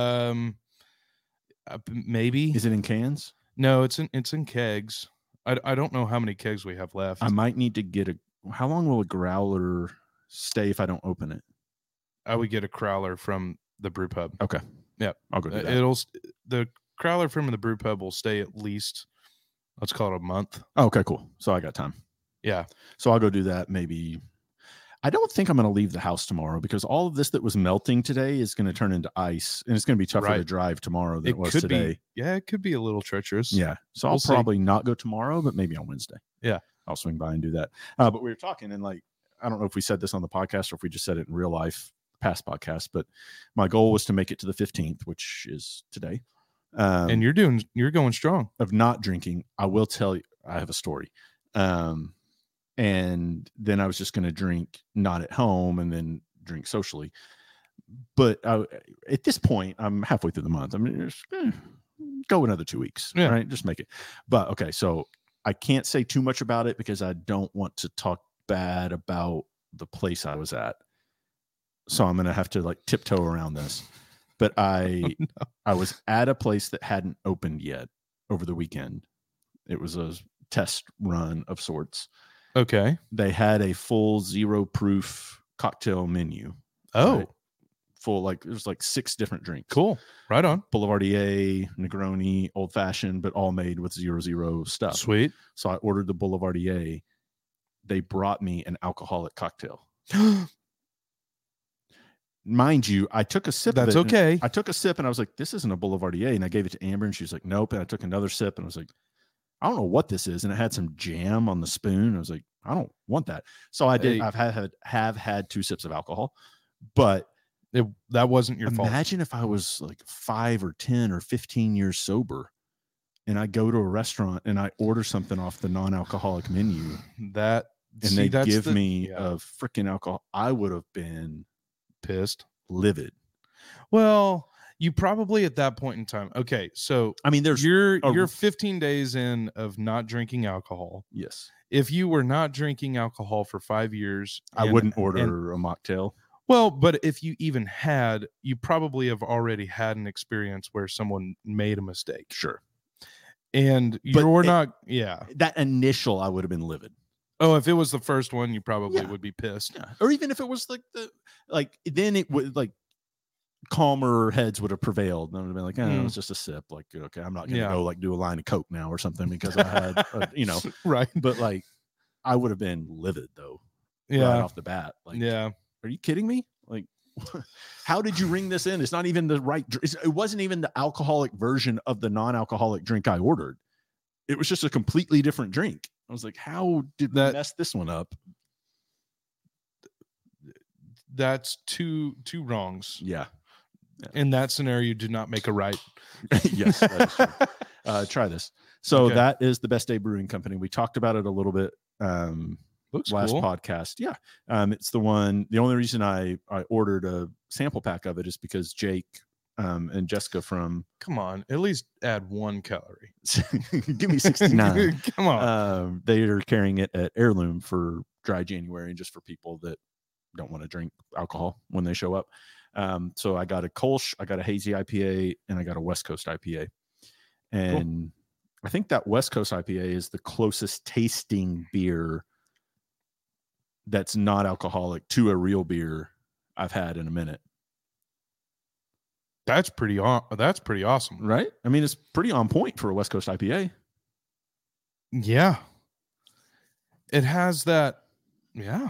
Speaker 2: Maybe.
Speaker 1: Is it in cans?
Speaker 2: No, it's in kegs. I don't know how many kegs we have left.
Speaker 1: I might need to get how long will a growler stay if I don't open it?
Speaker 2: I would get a crowler from the brew pub.
Speaker 1: Okay.
Speaker 2: Yep.
Speaker 1: I'll go do that.
Speaker 2: The crowler from the brew pub will stay at least, let's call it a month.
Speaker 1: Oh, okay, cool. So I got time.
Speaker 2: Yeah.
Speaker 1: So I'll go do that. Maybe. I don't think I'm going to leave the house tomorrow because all of this that was melting today is going to turn into ice and it's going to be tougher to drive tomorrow than it was today.
Speaker 2: It could be a little treacherous.
Speaker 1: Yeah. So I'll probably not go tomorrow, but maybe on Wednesday.
Speaker 2: Yeah.
Speaker 1: I'll swing by and do that. But we were talking and like, I don't know if we said this on the podcast or if we just said it in real life, past podcast, but my goal was to make it to the 15th, which is today.
Speaker 2: And you're going strong
Speaker 1: of not drinking. I will tell you, I have a story. And then I was just going to drink not at home and then drink socially. But at this point, I'm halfway through the month. I mean, just, go another 2 weeks, right? Just make it. But okay, so I can't say too much about it because I don't want to talk bad about the place I was at. So I'm going to have to like tiptoe around this. But I was at a place that hadn't opened yet over the weekend. It was a test run of sorts.
Speaker 2: Okay.
Speaker 1: They had a full 0 proof cocktail menu.
Speaker 2: Oh.
Speaker 1: Right? Full, like, there's like 6 different drinks.
Speaker 2: Cool. Right on.
Speaker 1: Boulevardier, Negroni, Old Fashioned, but all made with 0 stuff.
Speaker 2: Sweet.
Speaker 1: So I ordered the Boulevardier. They brought me an alcoholic cocktail. Mind you, I took a sip.
Speaker 2: That's okay.
Speaker 1: I took a sip and I was like, this isn't a Boulevardier. And I gave it to Amber and she was like, nope. And I took another sip and I was like, I don't know what this is. And it had some jam on the spoon. I was like, I don't want that. So I did. I've had 2 sips of alcohol, but
Speaker 2: that wasn't your fault.
Speaker 1: Imagine if I was like 5 or 10 or 15 years sober and I go to a restaurant and I order something off the non-alcoholic menu they give me a freaking alcohol. I would have been
Speaker 2: pissed,
Speaker 1: livid.
Speaker 2: Well, you probably at that point in time. Okay, so
Speaker 1: I mean,
Speaker 2: you're 15 days in of not drinking alcohol.
Speaker 1: Yes.
Speaker 2: If you were not drinking alcohol for 5 years,
Speaker 1: I wouldn't order a mocktail.
Speaker 2: Well, but if you even had, you probably have already had an experience where someone made a mistake.
Speaker 1: Sure.
Speaker 2: And
Speaker 1: that initial, I would have been livid.
Speaker 2: Oh, if it was the first one, you probably would be pissed.
Speaker 1: Yeah. Or even if it was then it would like calmer heads would have prevailed. And I would have been like, it was just a sip. Like, okay, I'm not going to go like do a line of Coke now or something because I had,
Speaker 2: right.
Speaker 1: But like, I would have been livid though. Right off the bat. Like, are you kidding me? Like, how did you ring this in? It's not even the right. It wasn't even the alcoholic version of the non-alcoholic drink I ordered. It was just a completely different drink. I was like, how did we mess this one up?
Speaker 2: That's two wrongs.
Speaker 1: Yeah.
Speaker 2: In that scenario, you do not make a right.
Speaker 1: Yes. That is true. Try this. So that is the Best Day Brewing Company. We talked about it a little bit last podcast. Yeah. It's the one. The only reason I ordered a sample pack of it is because Jake and Jessica from
Speaker 2: come on, at least add 1 calorie.
Speaker 1: Give me 69.
Speaker 2: Come on.
Speaker 1: They are carrying it at Heirloom for dry January and just for people that don't want to drink alcohol when they show up. So I got a Kolsch, I got a hazy IPA, and I got a West Coast IPA. And I think that West Coast IPA is the closest tasting beer that's not alcoholic to a real beer I've had in a minute.
Speaker 2: That's pretty awesome,
Speaker 1: right? I mean, it's pretty on point for a West Coast IPA.
Speaker 2: Yeah, it has that. Yeah,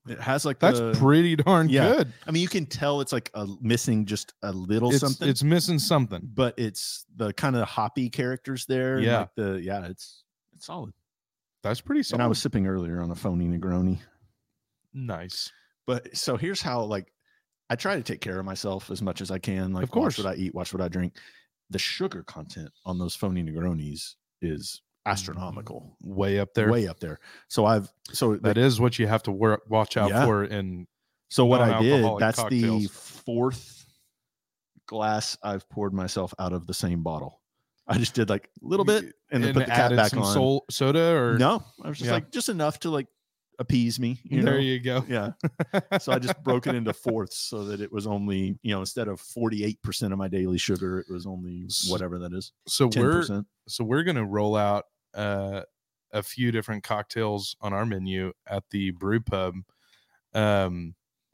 Speaker 1: It has like
Speaker 2: That's pretty darn
Speaker 1: yeah.
Speaker 2: good.
Speaker 1: I mean, you can tell it's like missing just a little
Speaker 2: It's
Speaker 1: something.
Speaker 2: it's missing something.
Speaker 1: But it's the kind of hoppy characters there.
Speaker 2: Yeah.
Speaker 1: And like it's solid.
Speaker 2: That's pretty solid.
Speaker 1: And I was sipping earlier on a phony Negroni.
Speaker 2: Nice.
Speaker 1: But so here's how, like, I try to take care of myself as much as I can. Like,
Speaker 2: of course,
Speaker 1: watch what I eat, watch what I drink. The sugar content on those phony Negronis is astronomical.
Speaker 2: Way up there.
Speaker 1: Way up there. So
Speaker 2: that is what you have to watch out for. And
Speaker 1: so what I did, that's
Speaker 2: cocktails.
Speaker 1: the fourth glass I've poured myself out of the same bottle. I just did like a little bit and then put the cap back on.
Speaker 2: Soda or
Speaker 1: no, I was just like just enough to like appease me.
Speaker 2: There you go.
Speaker 1: Yeah. So I just broke it into fourths so that it was only, instead of 48% of my daily sugar, it was only whatever that is.
Speaker 2: So
Speaker 1: 10%.
Speaker 2: we're gonna roll out a few different cocktails on our menu at the brew pub. And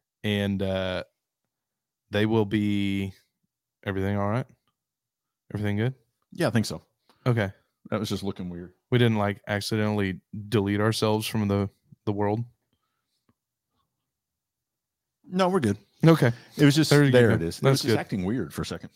Speaker 2: they will be everything all right? Everything good?
Speaker 1: Yeah, I think so.
Speaker 2: Okay.
Speaker 1: That was just looking weird.
Speaker 2: We didn't like accidentally delete ourselves from the world.
Speaker 1: No, we're good.
Speaker 2: Okay.
Speaker 1: It was just there. It is. It was just
Speaker 2: good.
Speaker 1: acting weird for a second.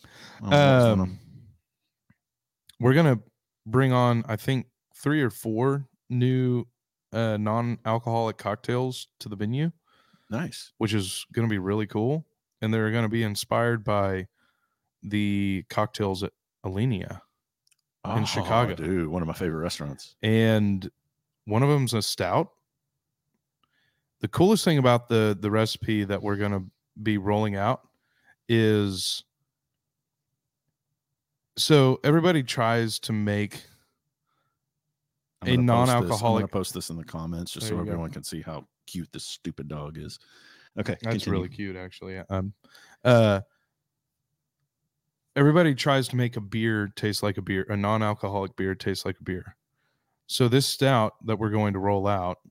Speaker 2: We're gonna bring on, I think, 3 or 4 new non-alcoholic cocktails to the menu.
Speaker 1: Nice.
Speaker 2: Which is gonna be really cool, and they're gonna be inspired by the cocktails at Alinea in Chicago.
Speaker 1: Dude, one of my favorite restaurants.
Speaker 2: And one of them's a stout. The coolest thing about the recipe that we're going to be rolling out is, so everybody tries to make a non-alcoholic.
Speaker 1: I'm going to post this in the comments just so everyone can see how cute this stupid dog is. Okay.
Speaker 2: That's really cute, actually. Everybody tries to make a beer taste like a beer, a non-alcoholic beer taste like a beer. So this stout that we're going to roll out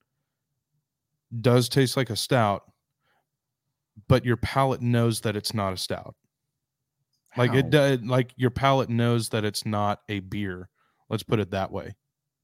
Speaker 2: does taste like a stout, but your palate knows that it's not a stout. Like it does, like your palate knows that it's not a beer. Let's put it that way.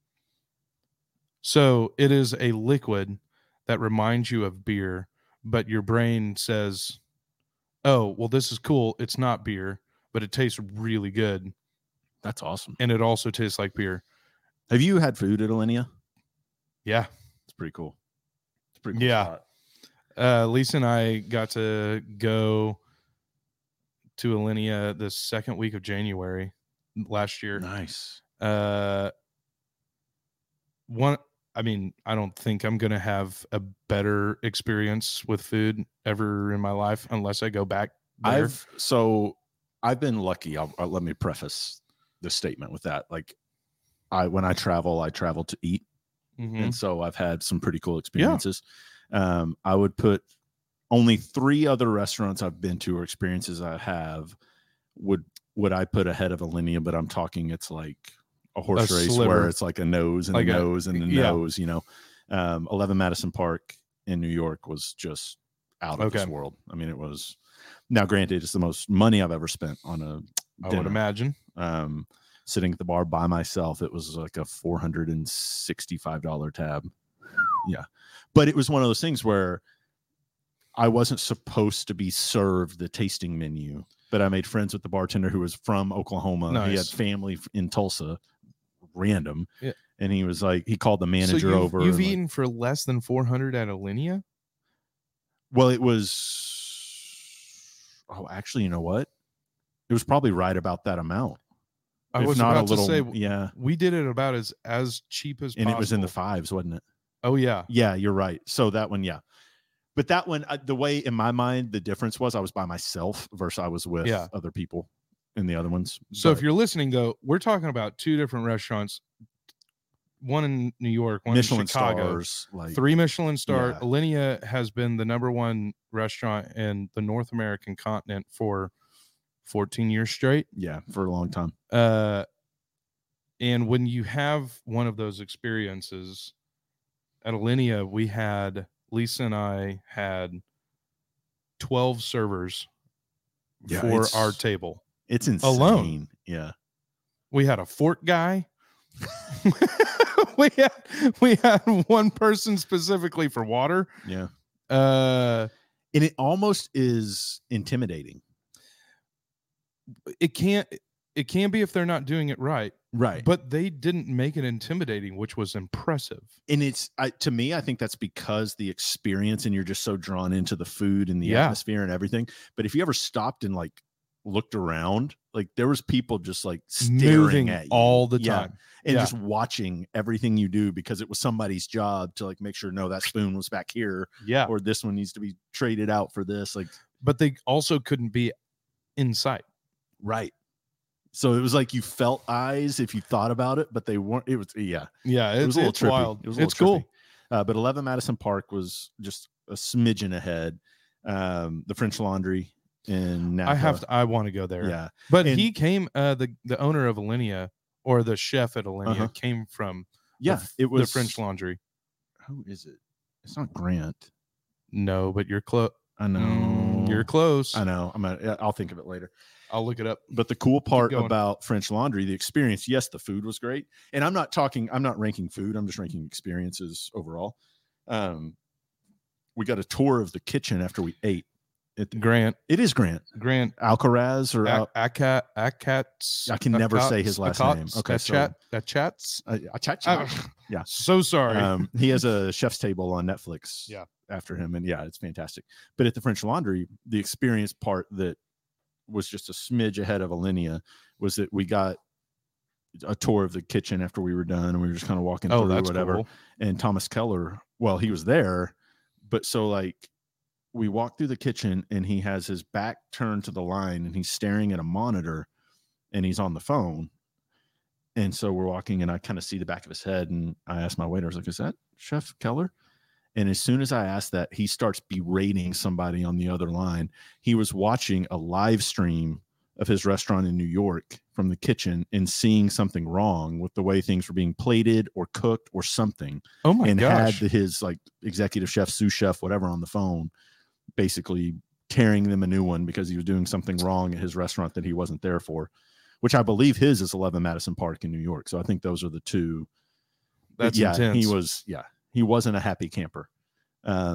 Speaker 2: So it is a liquid that reminds you of beer, but your brain says, "Oh, well, this is cool. It's not beer, but it tastes really good."
Speaker 1: That's awesome.
Speaker 2: And it also tastes like beer.
Speaker 1: Have you had food at Alinea?
Speaker 2: Yeah.
Speaker 1: It's pretty cool. It's pretty cool.
Speaker 2: Yeah. Lisa and I got to go to Alinea the second week of January last year.
Speaker 1: Nice.
Speaker 2: I don't think I'm going to have a better experience with food ever in my life unless I go back there.
Speaker 1: I've been lucky. Let me preface this statement with that. Like, when I travel to eat. Mm-hmm. And so I've had some pretty cool experiences. Yeah. I would put only 3 other restaurants I've been to or experiences I have would I put ahead of Alinea, but I'm talking it's like a horse race sliver. Where it's like a nose and like a nose and a nose, 11 Madison Park in New York was just out of this world. I mean, it was, now granted, it's the most money I've ever spent on a dinner.
Speaker 2: I would imagine.
Speaker 1: Sitting at the bar by myself, it was like a $465 tab. Yeah. But it was one of those things where I wasn't supposed to be served the tasting menu, but I made friends with the bartender who was from Oklahoma. Nice. He had family in Tulsa, random. Yeah. And he was like, he called the manager over.
Speaker 2: You've eaten for less than 400 at Alinea?
Speaker 1: Well, it was, actually, you know what? It was probably right about that amount.
Speaker 2: I was about to say, yeah, we did it about as cheap as possible.
Speaker 1: And it was in the 5s, wasn't it?
Speaker 2: Oh, yeah.
Speaker 1: Yeah, you're right. So that one, yeah. But that one, the way in my mind, the difference was I was by myself versus I was with other people in the other ones.
Speaker 2: So if you're listening, though, we're talking about 2 different restaurants. One in New York, one
Speaker 1: Michelin
Speaker 2: in Chicago.
Speaker 1: Stars,
Speaker 2: 3 Michelin star. Yeah. Alinea has been the #1 restaurant in the North American continent for 14 years straight.
Speaker 1: Yeah, for a long time.
Speaker 2: And when you have one of those experiences at Alinea, Lisa and I had 12 servers for our table.
Speaker 1: It's insane.
Speaker 2: Alone.
Speaker 1: Yeah.
Speaker 2: We had a fork guy. we had one person specifically for water.
Speaker 1: Yeah.
Speaker 2: Uh,
Speaker 1: And it almost is intimidating.
Speaker 2: it can be if they're not doing it right.
Speaker 1: Right.
Speaker 2: But they didn't make it intimidating, which was impressive.
Speaker 1: And to me, I think that's because the experience, and you're just so drawn into the food and the atmosphere and everything. But if you ever stopped and like looked around, like there was people just like staring
Speaker 2: Moving
Speaker 1: at you
Speaker 2: all the time.
Speaker 1: And just watching everything you do, because it was somebody's job to like make sure, no, that spoon was back here.
Speaker 2: Yeah.
Speaker 1: Or this one needs to be traded out for this. Like,
Speaker 2: but they also couldn't be in sight.
Speaker 1: Right. So it was like you felt eyes if you thought about it, but they weren't. It was it was a little trippy.
Speaker 2: Wild.
Speaker 1: It was a little
Speaker 2: cool.
Speaker 1: But 11 Madison Park was just a smidgen ahead. The French Laundry in Napa.
Speaker 2: I want to go there.
Speaker 1: Yeah,
Speaker 2: but he came. The owner of Alinea, or the chef at Alinea, came from.
Speaker 1: It was
Speaker 2: the French Laundry.
Speaker 1: Who is it? It's not Grant.
Speaker 2: No, but you're close.
Speaker 1: I know
Speaker 2: you're close.
Speaker 1: I know. I'll think of it later.
Speaker 2: I'll look it up.
Speaker 1: But the cool part about French Laundry, the experience, yes, the food was great. And I'm not ranking food. I'm just ranking experiences overall. We got a tour of the kitchen after we ate.
Speaker 2: Grant.
Speaker 1: It is Grant.
Speaker 2: Grant.
Speaker 1: Alcaraz or
Speaker 2: Akats.
Speaker 1: I can never say his last name. Okay.
Speaker 2: Chats.
Speaker 1: Yeah.
Speaker 2: So sorry.
Speaker 1: He has a chef's table on Netflix.
Speaker 2: Yeah.
Speaker 1: After him. And it's fantastic. But at the French Laundry, the experience part that was just a smidge ahead of Alinea was that we got a tour of the kitchen after we were done, and we were just kind of walking through whatever. Cool. And Thomas Keller, well, he was there, but so like we walked through the kitchen and he has his back turned to the line and he's staring at a monitor and he's on the phone. And so we're walking and I kind of see the back of his head, and I asked my waiter, I was like, is that Chef Keller? And as soon as I asked that, he starts berating somebody on the other line. He was watching a live stream of his restaurant in New York from the kitchen and seeing something wrong with the way things were being plated or cooked or something.
Speaker 2: Oh my gosh.
Speaker 1: Had his like executive chef, sous chef, whatever on the phone, basically tearing them a new one because he was doing something wrong at his restaurant that he wasn't there for, which I believe his is 11 Madison Park in New York. So I think those are the two.
Speaker 2: That's intense.
Speaker 1: He wasn't a happy camper.
Speaker 2: I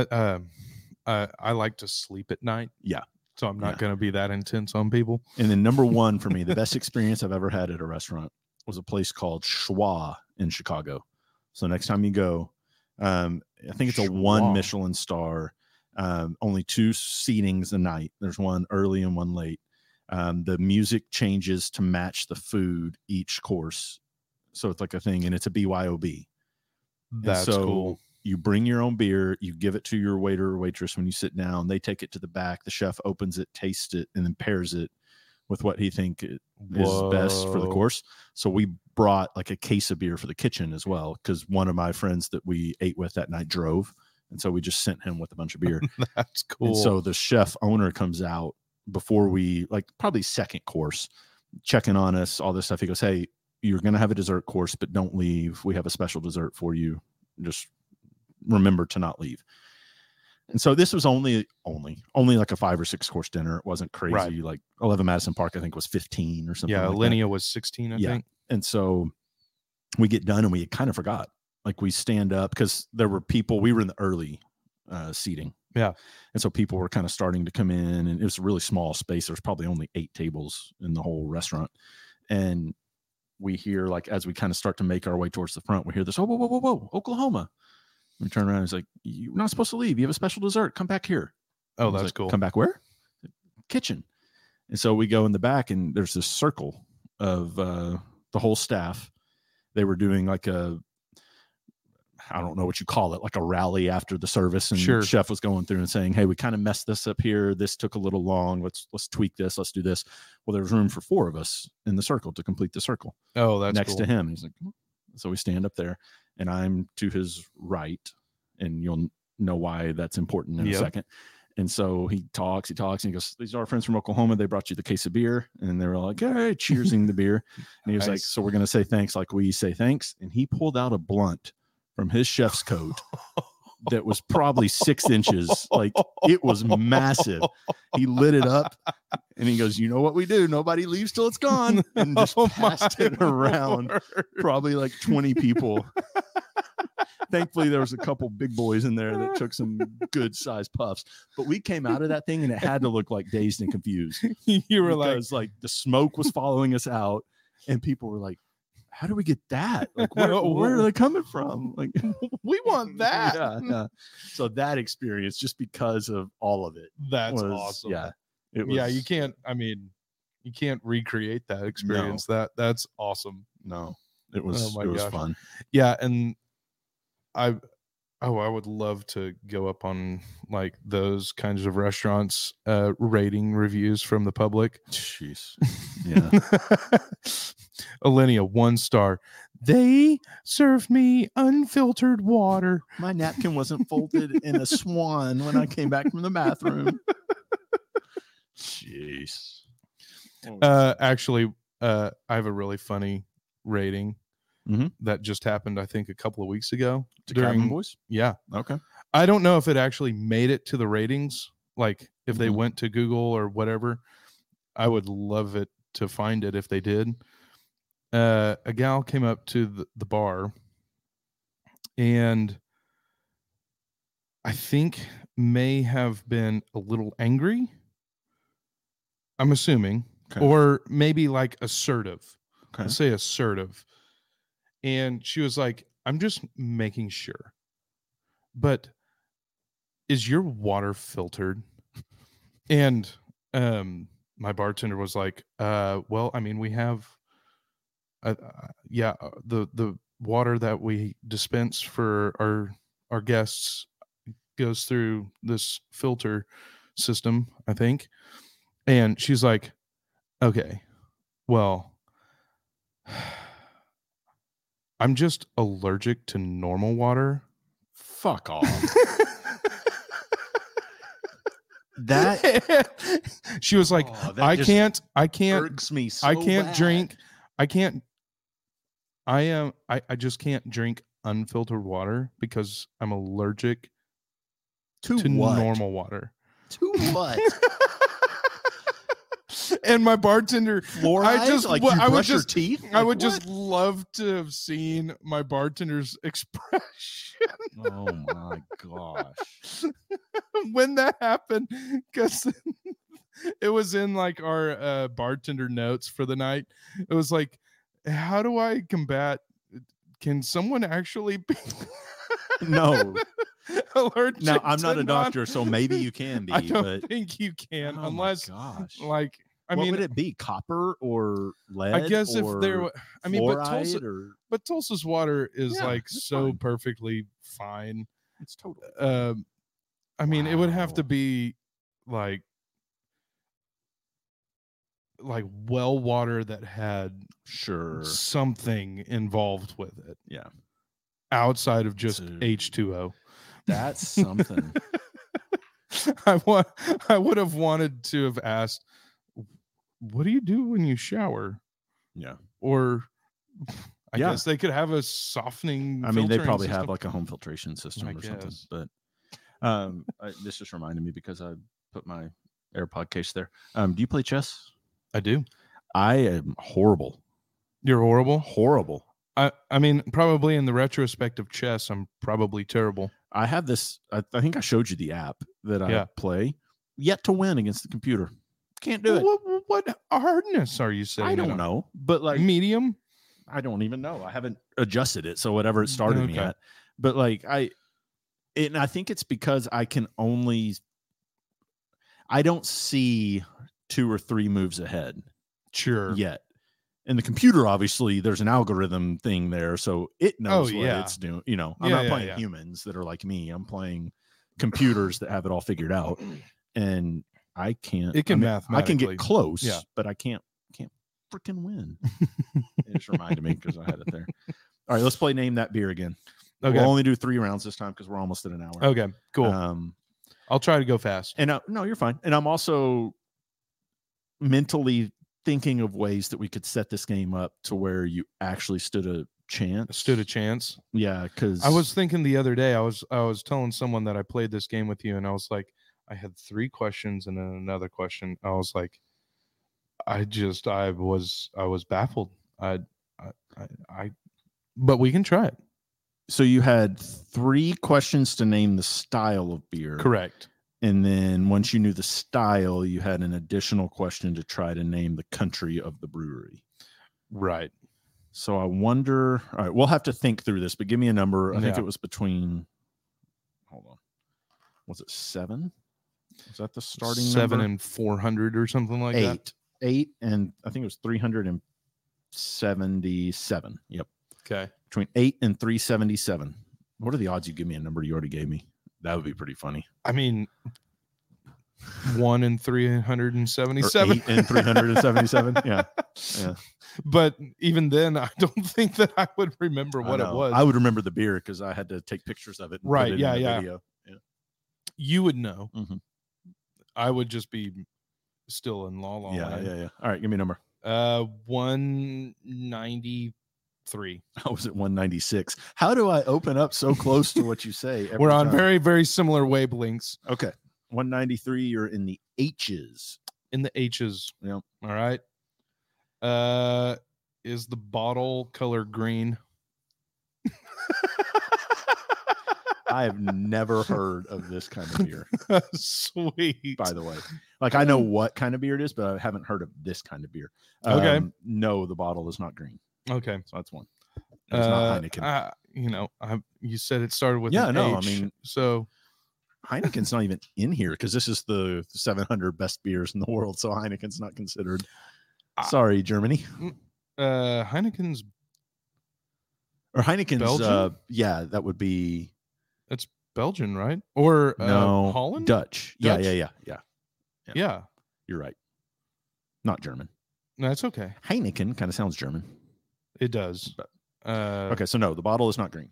Speaker 2: like to sleep at night.
Speaker 1: Yeah.
Speaker 2: So I'm not going to be that intense on people.
Speaker 1: And then number one for me, the best experience I've ever had at a restaurant was a place called Schwa in Chicago. So next time you go, I think it's a 1 Michelin star, only 2 seatings a night. There's one early and one late. The music changes to match the food each course. So it's like a thing, and it's a BYOB.
Speaker 2: That's cool.
Speaker 1: You bring your own beer, you give it to your waiter or waitress when you sit down. They take it to the back. The chef opens it, tastes it, and then pairs it with what he think is best for the course. So we brought like a case of beer for the kitchen as well, because one of my friends that we ate with that night drove. And so we just sent him with a bunch of beer.
Speaker 2: That's cool.
Speaker 1: And so the chef owner comes out before we, like probably second course, checking on us, all this stuff. He goes, hey, you're going to have a dessert course, but don't leave. We have a special dessert for you. Just remember to not leave. And so this was only like a 5 or 6 course dinner. It wasn't crazy. Right. Like 11 Madison Park, I think, was 15 or something.
Speaker 2: Yeah,
Speaker 1: like
Speaker 2: Alinea was 16, I think.
Speaker 1: And so we get done and we kind of forgot. Like we stand up because there were people. We were in the early seating.
Speaker 2: Yeah.
Speaker 1: And so people were kind of starting to come in, and it was a really small space. There's probably only 8 tables in the whole restaurant. And we hear, like, as we kind of start to make our way towards the front, we hear this, oh, whoa, Oklahoma. We turn around and it's like, you're not supposed to leave. You have a special dessert. Come back here.
Speaker 2: Oh, that's like, cool.
Speaker 1: Come back where? Kitchen. And so we go in the back, and there's this circle of the whole staff. They were doing like I don't know what you call it, like a rally after the service. And the chef was going through and saying, hey, we kind of messed this up here. This took a little long. Let's tweak this. Let's do this. Well, there was room for 4 of us in the circle to complete the circle.
Speaker 2: Oh, that's
Speaker 1: next
Speaker 2: cool.
Speaker 1: to him. He's like, so we stand up there, and I'm to his right, and you'll know why that's important in a second. And so he talks, and he goes, these are our friends from Oklahoma. They brought you the case of beer. And they were like, hey, cheersing the beer. And he was like, so we're going to say thanks like we say thanks. And he pulled out a blunt from his chef's coat that was probably 6 inches. Like, it was massive. He lit it up, and he goes, you know what we do? Nobody leaves till it's gone. And just passed it around. Probably like 20 people Thankfully, there was a couple big boys in there that took some good sized puffs. But we came out of that thing and it had to look like Dazed and Confused.
Speaker 2: You were
Speaker 1: because like the smoke was following us out, and people were like, "How do we get that? Like, where are they coming from? Like,
Speaker 2: we want that."
Speaker 1: Yeah. So that experience, just because of all of it,
Speaker 2: That's
Speaker 1: was
Speaker 2: awesome.
Speaker 1: Yeah, it was.
Speaker 2: Yeah, you can't. I mean, you can't recreate that experience. That's awesome.
Speaker 1: No, it was.
Speaker 2: Oh my
Speaker 1: it was
Speaker 2: gosh.
Speaker 1: fun.
Speaker 2: Yeah, and I would love to go up on like those kinds of restaurants rating reviews from the public.
Speaker 1: Jeez. Yeah.
Speaker 2: Alinea, 1 star. They served me unfiltered water.
Speaker 1: My napkin wasn't folded in a swan when I came back from the bathroom. Jeez.
Speaker 2: Actually, I have a really funny rating that just happened, I think, a couple of weeks ago.
Speaker 1: To Cabin Boys?
Speaker 2: Yeah.
Speaker 1: Okay.
Speaker 2: I don't know if it actually made it to the ratings, like if they went to Google or whatever. I would love it to find it if they did. A gal came up to the bar and I think may have been a little angry, I'm assuming, or maybe like assertive. Okay. Let's say assertive. And she was like, "I'm just making sure, but is your water filtered?" And my bartender was like, well, I mean, we have the water that we dispense for our guests goes through this filter system, I think. And she's like, "Okay, well, I'm just allergic to normal water."
Speaker 1: Fuck off. That
Speaker 2: she was like, I can't
Speaker 1: irks me so
Speaker 2: I can't
Speaker 1: bad.
Speaker 2: drink. I just can't drink unfiltered water because I'm allergic to normal water.
Speaker 1: To what?
Speaker 2: And my bartender,
Speaker 1: fluoride?
Speaker 2: I would
Speaker 1: your teeth?
Speaker 2: I would just love to have seen my bartender's expression.
Speaker 1: Oh my gosh.
Speaker 2: When that happened, because it was in like our bartender notes for the night. It was like, how do I combat? Can someone actually be
Speaker 1: no
Speaker 2: allergic?
Speaker 1: Now, I'm not a doctor, so maybe you can be.
Speaker 2: I don't think you can, unless, like,
Speaker 1: what would it be? Copper or lead?
Speaker 2: I guess if there, I mean, but Tulsa's water is so fine. Perfectly fine.
Speaker 1: It's totally.
Speaker 2: I mean, it would have to be like well water that had something involved with it.
Speaker 1: Yeah.
Speaker 2: Outside of just H2O.
Speaker 1: That's something.
Speaker 2: I would have wanted to have asked, what do you do when you shower?
Speaker 1: Yeah.
Speaker 2: Or I guess they could have a softening.
Speaker 1: I mean, they probably
Speaker 2: system.
Speaker 1: have like a home filtration system or something. But this just reminded me because I put my AirPod case there. Do you play chess?
Speaker 2: I do.
Speaker 1: I am horrible.
Speaker 2: You're horrible?
Speaker 1: Horrible.
Speaker 2: I mean, probably in the retrospect of chess, I'm probably terrible.
Speaker 1: I have this. I think I showed you the app that I play. Yet to win against the computer. Can't do it.
Speaker 2: What hardness are you saying?
Speaker 1: I don't know. But like
Speaker 2: medium?
Speaker 1: I don't even know. I haven't adjusted it. So whatever it started me at. But like I think it's because I don't see 2 or 3 moves ahead.
Speaker 2: Sure.
Speaker 1: Yet. In the computer, obviously, there's an algorithm thing there, so it knows what it's doing. You know, I'm not playing humans that are like me. I'm playing computers that have it all figured out, and I can't.
Speaker 2: It can mathematically.
Speaker 1: I can get close, but I can't freaking win. It just reminded me because I had it there. All right, let's play Name That Beer again. Okay. We'll only do 3 rounds this time because we're almost at an hour.
Speaker 2: Okay, cool. I'll try to go fast.
Speaker 1: And no, you're fine. And I'm also mentally thinking of ways that we could set this game up to where you actually stood a chance. Yeah, because
Speaker 2: I was thinking the other day, I was telling someone that I played this game with you, and I was like, I had 3 questions and then another question. I was like, I was baffled. But we can try it.
Speaker 1: So you had 3 questions to name the style of beer.
Speaker 2: Correct.
Speaker 1: And then once you knew the style, you had an additional question to try to name the country of the brewery.
Speaker 2: Right.
Speaker 1: So I wonder, all right, we'll have to think through this, but give me a number. I think it was between, hold on. Was it 7? Was that the starting
Speaker 2: 7
Speaker 1: number?
Speaker 2: and 400 or something like that?
Speaker 1: 8 and I think it was 377. Yep.
Speaker 2: Okay.
Speaker 1: Between 8 and 377. What are the odds you give me a number you already gave me? That would be pretty funny.
Speaker 2: I mean, 1 in 377.
Speaker 1: Or 8 and 377. Yeah. Yeah.
Speaker 2: But even then, I don't think that I would remember what it was.
Speaker 1: I would remember the beer because I had to take pictures of it. And
Speaker 2: Right.
Speaker 1: Put it
Speaker 2: Yeah.
Speaker 1: in the
Speaker 2: Yeah.
Speaker 1: Video. Yeah.
Speaker 2: You would know.
Speaker 1: Mm-hmm.
Speaker 2: I would just be still in La La
Speaker 1: Yeah.
Speaker 2: Land.
Speaker 1: Yeah. Yeah. All right. Give me a number.
Speaker 2: 193.
Speaker 1: I was at 196. How do I open up so close to what you say?
Speaker 2: We're on
Speaker 1: time?
Speaker 2: very, very similar wavelengths.
Speaker 1: Okay. 193. You're in the H's.
Speaker 2: In the H's.
Speaker 1: Yep.
Speaker 2: All right. Is the bottle color green?
Speaker 1: I have never heard of this kind of beer.
Speaker 2: Sweet.
Speaker 1: By the way, like I know what kind of beer it is, but I haven't heard of this kind of beer.
Speaker 2: Okay.
Speaker 1: No, the bottle is not green.
Speaker 2: Okay.
Speaker 1: So that's one. It's not Heineken.
Speaker 2: You said it started with
Speaker 1: Yeah,
Speaker 2: an
Speaker 1: no,
Speaker 2: H,
Speaker 1: I mean,
Speaker 2: so
Speaker 1: Heineken's not even in here because this is the 700 best beers in the world. So Heineken's not considered. Sorry, Germany.
Speaker 2: Heineken's
Speaker 1: Or Heineken's.
Speaker 2: Belgium?
Speaker 1: Yeah, that would be.
Speaker 2: It's Belgian, right? Or
Speaker 1: no,
Speaker 2: Holland?
Speaker 1: Dutch.
Speaker 2: Dutch?
Speaker 1: Yeah.
Speaker 2: Yeah.
Speaker 1: You're right. Not German.
Speaker 2: No, that's okay.
Speaker 1: Heineken kind of sounds German.
Speaker 2: It does.
Speaker 1: Okay, so no, the bottle is not green.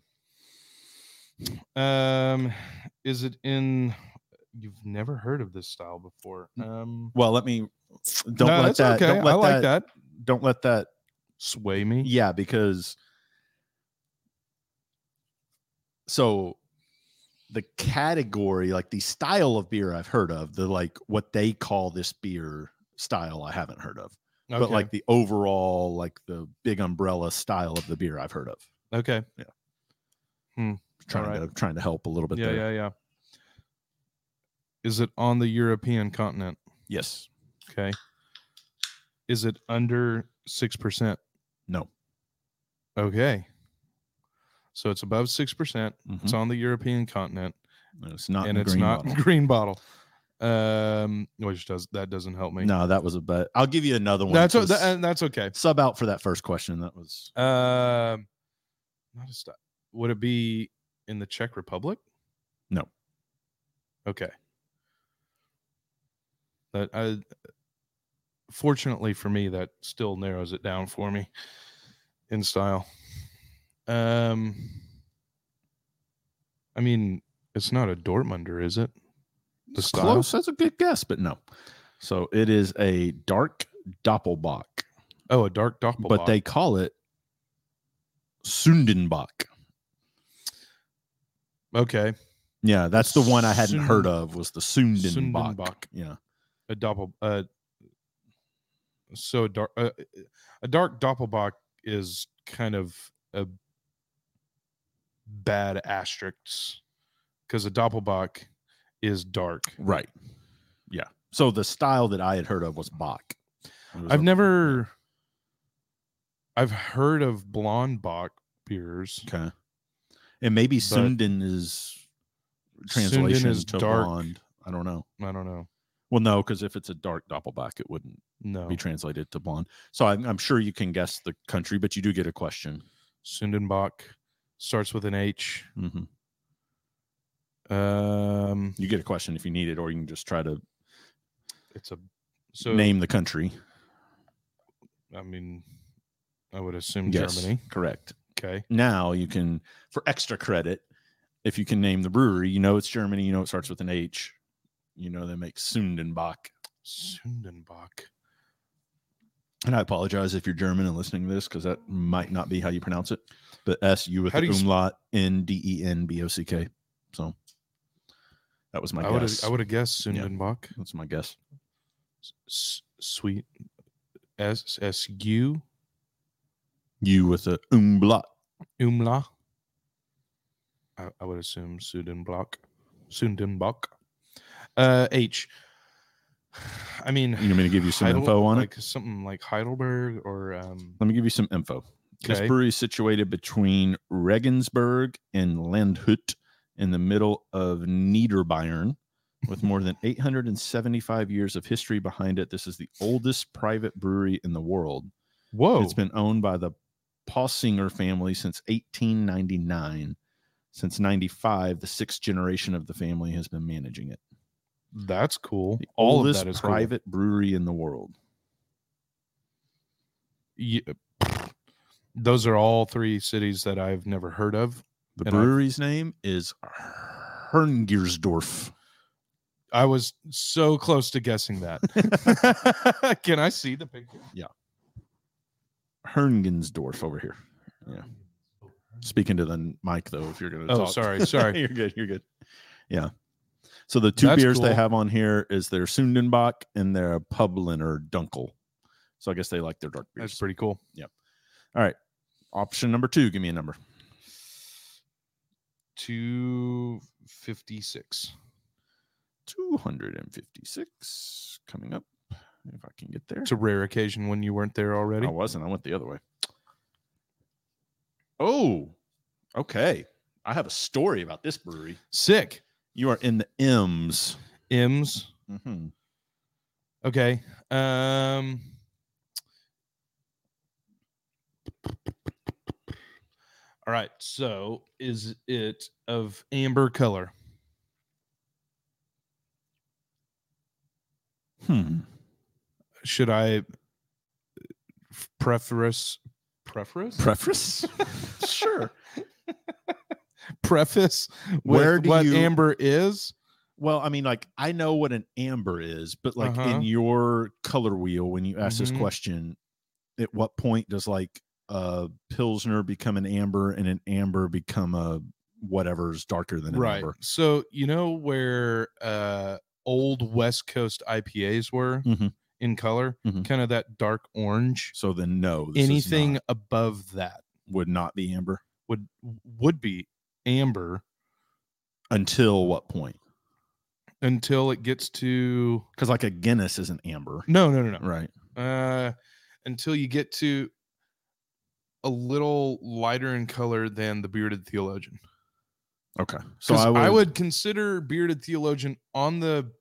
Speaker 2: Is it in? You've never heard of this style before.
Speaker 1: Well, let me. Don't
Speaker 2: no,
Speaker 1: let
Speaker 2: that's
Speaker 1: that.
Speaker 2: okay.
Speaker 1: Don't let
Speaker 2: I like that.
Speaker 1: Don't let that
Speaker 2: sway me.
Speaker 1: Yeah, because so the category, like the style of beer I've heard of, the like what they call this beer style I haven't heard of.
Speaker 2: Okay.
Speaker 1: But like the overall, like the big umbrella style of the beer I've heard of.
Speaker 2: Okay.
Speaker 1: Yeah. Trying to help a little bit there.
Speaker 2: Yeah. Is it on the European continent?
Speaker 1: Yes.
Speaker 2: Okay. Is it under 6%?
Speaker 1: No.
Speaker 2: Okay. So it's above 6%.
Speaker 1: Mm-hmm.
Speaker 2: It's on the European continent.
Speaker 1: And it's not.
Speaker 2: And it's not green bottle. Which doesn't help me.
Speaker 1: No, that was a bet. I'll give you another one.
Speaker 2: That's okay.
Speaker 1: Sub out for that first question. That was
Speaker 2: not a stop. Would it be in the Czech Republic?
Speaker 1: No.
Speaker 2: Okay. Fortunately for me, that still narrows it down for me in style. I mean, it's not a Dortmunder, is it? The style?
Speaker 1: Close. That's a good guess, but no. So it is a dark Doppelbock.
Speaker 2: Oh, a dark Doppelbock.
Speaker 1: But they call it Sundenbock.
Speaker 2: Okay.
Speaker 1: Yeah, that's the one I hadn't heard of was the Sundenbock. Yeah.
Speaker 2: A doppel so a dark Doppelbock is kind of a bad asterisk because a Doppelbock is dark.
Speaker 1: Right. Yeah. So the style that I had heard of was Bock.
Speaker 2: I've heard of blonde Bock beers.
Speaker 1: Okay. And maybe Sunden is translation
Speaker 2: is
Speaker 1: to
Speaker 2: dark.
Speaker 1: blonde. I don't know. Well, no, because if it's a dark Doppelbock, it wouldn't be translated to blonde. So I'm sure you can guess the country, but you do get a question.
Speaker 2: Sundenbock starts with an H.
Speaker 1: Mm-hmm. You get a question if you need it, or you can just try to name the country.
Speaker 2: I mean, I would assume
Speaker 1: yes,
Speaker 2: Germany.
Speaker 1: Correct.
Speaker 2: Okay.
Speaker 1: Now you can, for extra credit, if you can name the brewery, you know it's Germany, you know it starts with an H. You know they make Sundenbock.
Speaker 2: Sundenbock.
Speaker 1: And I apologize if you're German and listening to this, because that might not be how you pronounce it. But S-U with the umlaut, Ndenbock. So that was my guess.
Speaker 2: I would have guessed Sundenbock.
Speaker 1: Yeah, that's my guess.
Speaker 2: Sweet. S-U.
Speaker 1: U with the umlaut.
Speaker 2: Umla. I would assume Sundenbock. H. I mean,
Speaker 1: You want me to give you some info on
Speaker 2: like something like Heidelberg or
Speaker 1: Let me give you some info. This brewery is situated between Regensburg and Landshut in the middle of Niederbayern, with more than 875 years of history behind it. This is the oldest private brewery in the world.
Speaker 2: Whoa.
Speaker 1: It's been owned by the Pausinger family since 1899. Since 95, the sixth generation of the family has been managing it.
Speaker 2: That's cool.
Speaker 1: The
Speaker 2: All
Speaker 1: oldest
Speaker 2: of that is
Speaker 1: private brewery in the world.
Speaker 2: Yeah. Those are all three cities that I've never heard of.
Speaker 1: The brewery's name is Herngiersdorf.
Speaker 2: I was so close to guessing that. Can I see the picture?
Speaker 1: Yeah. Herngensdorf over here. Yeah. Speaking to the mic, though, if you're going to talk.
Speaker 2: Sorry.
Speaker 1: You're good. Yeah. So the two beers they have on here is their Sundenbock and their Publin Dunkel. So I guess they like their dark beers.
Speaker 2: That's pretty cool.
Speaker 1: Yep. All right. Option number 2. Give me a number.
Speaker 2: 256.
Speaker 1: 256 coming up. If I can get there.
Speaker 2: It's a rare occasion when you weren't there already.
Speaker 1: I wasn't. I went the other way. Oh, okay. I have a story about this brewery.
Speaker 2: Sick.
Speaker 1: You are in the M's.
Speaker 2: M's.
Speaker 1: Mm-hmm.
Speaker 2: Okay. All right. So, is it of amber color? Should I preface?
Speaker 1: Sure.
Speaker 2: Preface with what amber is?
Speaker 1: Well, I mean, like, I know what an amber is, but like in your color wheel, when you ask this question, at what point does like a Pilsner become an amber and an amber become a whatever's darker than an amber?
Speaker 2: So, you know where old West Coast IPAs were in color, kind of that dark orange.
Speaker 1: So then no,
Speaker 2: anything above that
Speaker 1: would not be amber.
Speaker 2: Would be amber
Speaker 1: until what point?
Speaker 2: Until it gets to,
Speaker 1: because like a Guinness isn't amber.
Speaker 2: No.
Speaker 1: Right.
Speaker 2: Until you get to a little lighter in color than the Bearded Theologian.
Speaker 1: Okay. So
Speaker 2: I would consider Bearded Theologian on the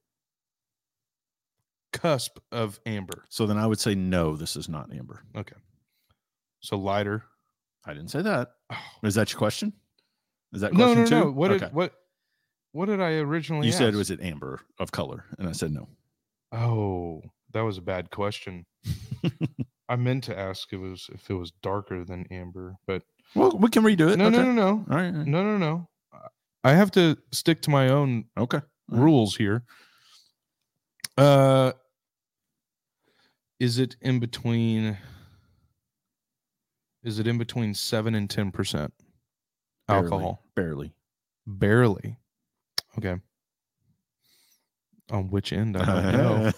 Speaker 2: cusp of amber.
Speaker 1: So then I would say no, this is not amber.
Speaker 2: Okay. So lighter.
Speaker 1: I didn't say that. Is that your question? Is that question two?
Speaker 2: No. What did I originally ask?
Speaker 1: You said, was it amber of color? And I said no.
Speaker 2: Oh, that was a bad question. I meant to ask if it was darker than amber, but
Speaker 1: well, we can redo it.
Speaker 2: No.
Speaker 1: All right.
Speaker 2: No. I have to stick to my own rules here. Is it in between 7 and 10% alcohol?
Speaker 1: Barely.
Speaker 2: Okay. On which end? I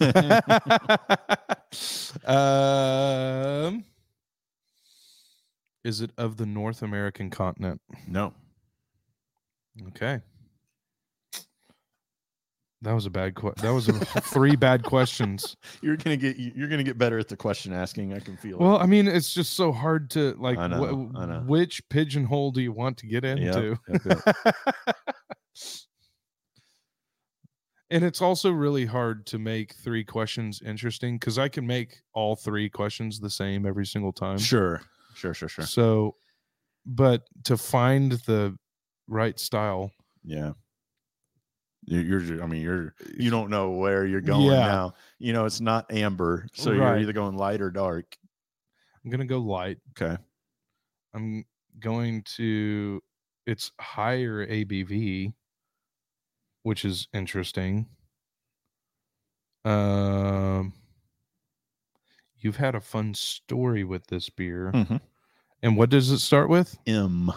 Speaker 2: don't know. Is it of the North American continent?
Speaker 1: No.
Speaker 2: Okay. That was a bad that was 3 bad questions.
Speaker 1: You're gonna get better at the question asking. I can feel it.
Speaker 2: Well, I mean, it's just so hard to like.
Speaker 1: I know.
Speaker 2: Which pigeonhole do you want to get into?
Speaker 1: Yep.
Speaker 2: And it's also really hard to make 3 questions interesting because I can make all 3 questions the same every single time.
Speaker 1: Sure.
Speaker 2: So, but to find the right style,
Speaker 1: yeah. You don't know where you're going now. You know, it's not amber, so you're either going light or dark.
Speaker 2: I'm going to go light.
Speaker 1: Okay.
Speaker 2: I'm going to, it's higher ABV, which is interesting. You've had a fun story with this beer. And what does it start with?
Speaker 1: M.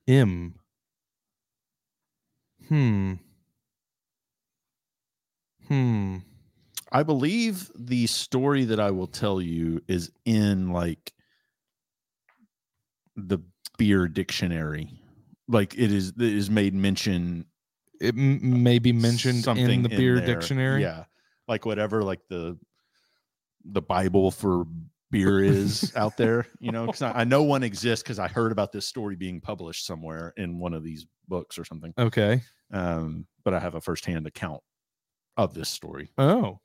Speaker 1: I believe the story that I will tell you is in like the beer dictionary like it is made mention.
Speaker 2: It may be mentioned
Speaker 1: Something
Speaker 2: in the beer
Speaker 1: there.
Speaker 2: dictionary.
Speaker 1: Yeah, like whatever, like the Bible for beer is out there, you know, because I know one exists because I heard about this story being published somewhere in one of these books or something.
Speaker 2: Okay.
Speaker 1: But I have a firsthand account of this story.
Speaker 2: Oh.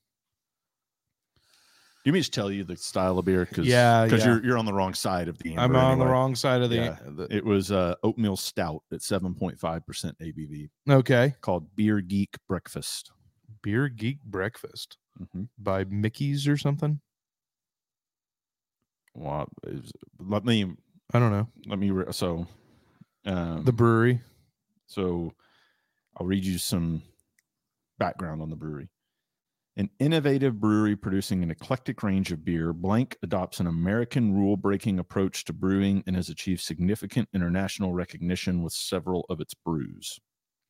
Speaker 1: Do you mean to tell you the style of beer? Because
Speaker 2: Yeah.
Speaker 1: you're on the wrong side of the amber.
Speaker 2: I'm on the
Speaker 1: anyway.
Speaker 2: wrong side of the.
Speaker 1: Yeah. It was oatmeal stout at 7.5% ABV.
Speaker 2: Okay.
Speaker 1: Called Beer Geek Breakfast.
Speaker 2: Beer Geek Breakfast
Speaker 1: Mm-hmm.
Speaker 2: by Mickey's or something.
Speaker 1: Well, let me.
Speaker 2: I don't know.
Speaker 1: So,
Speaker 2: The brewery.
Speaker 1: So, I'll read you some background on the brewery. An innovative brewery producing an eclectic range of beer, Blank adopts an American rule-breaking approach to brewing and has achieved significant international recognition with several of its brews.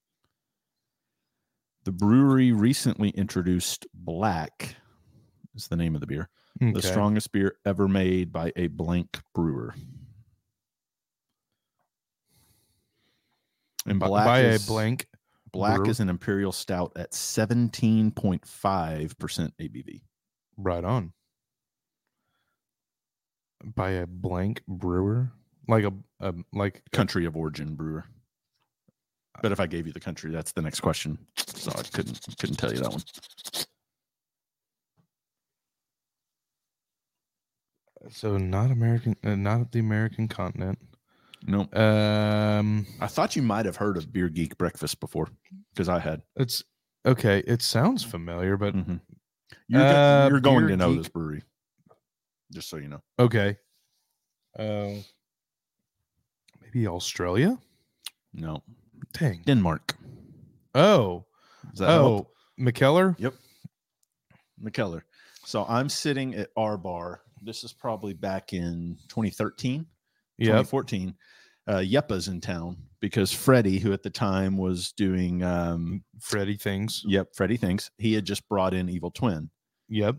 Speaker 1: The brewery recently introduced Black, is the name of the beer, the strongest beer ever made by a Blank brewer. And
Speaker 2: by a Blank.
Speaker 1: Black
Speaker 2: brewer?
Speaker 1: is an imperial stout at 17.5% ABV.
Speaker 2: Right on. By a Blank brewer, like a
Speaker 1: country of origin brewer. But if I gave you the country, that's the next question. So I couldn't tell you that one.
Speaker 2: So not American, not the American continent.
Speaker 1: No. I thought you might have heard of Beer Geek Breakfast before, because I had.
Speaker 2: It's okay. It sounds familiar, but
Speaker 1: you're going to know
Speaker 2: Geek.
Speaker 1: this brewery, just so you know.
Speaker 2: Okay. Maybe Australia.
Speaker 1: No.
Speaker 2: Dang.
Speaker 1: Denmark.
Speaker 2: Oh.
Speaker 1: Does that help?
Speaker 2: McKellar.
Speaker 1: Yep. McKellar. So I'm sitting at our bar. This is probably back in 2013. 2014, Yeppa's in town because Freddie, who at the time was doing
Speaker 2: Freddie Things.
Speaker 1: Yep, Freddie Things. He had just brought in Evil Twin.
Speaker 2: Yep.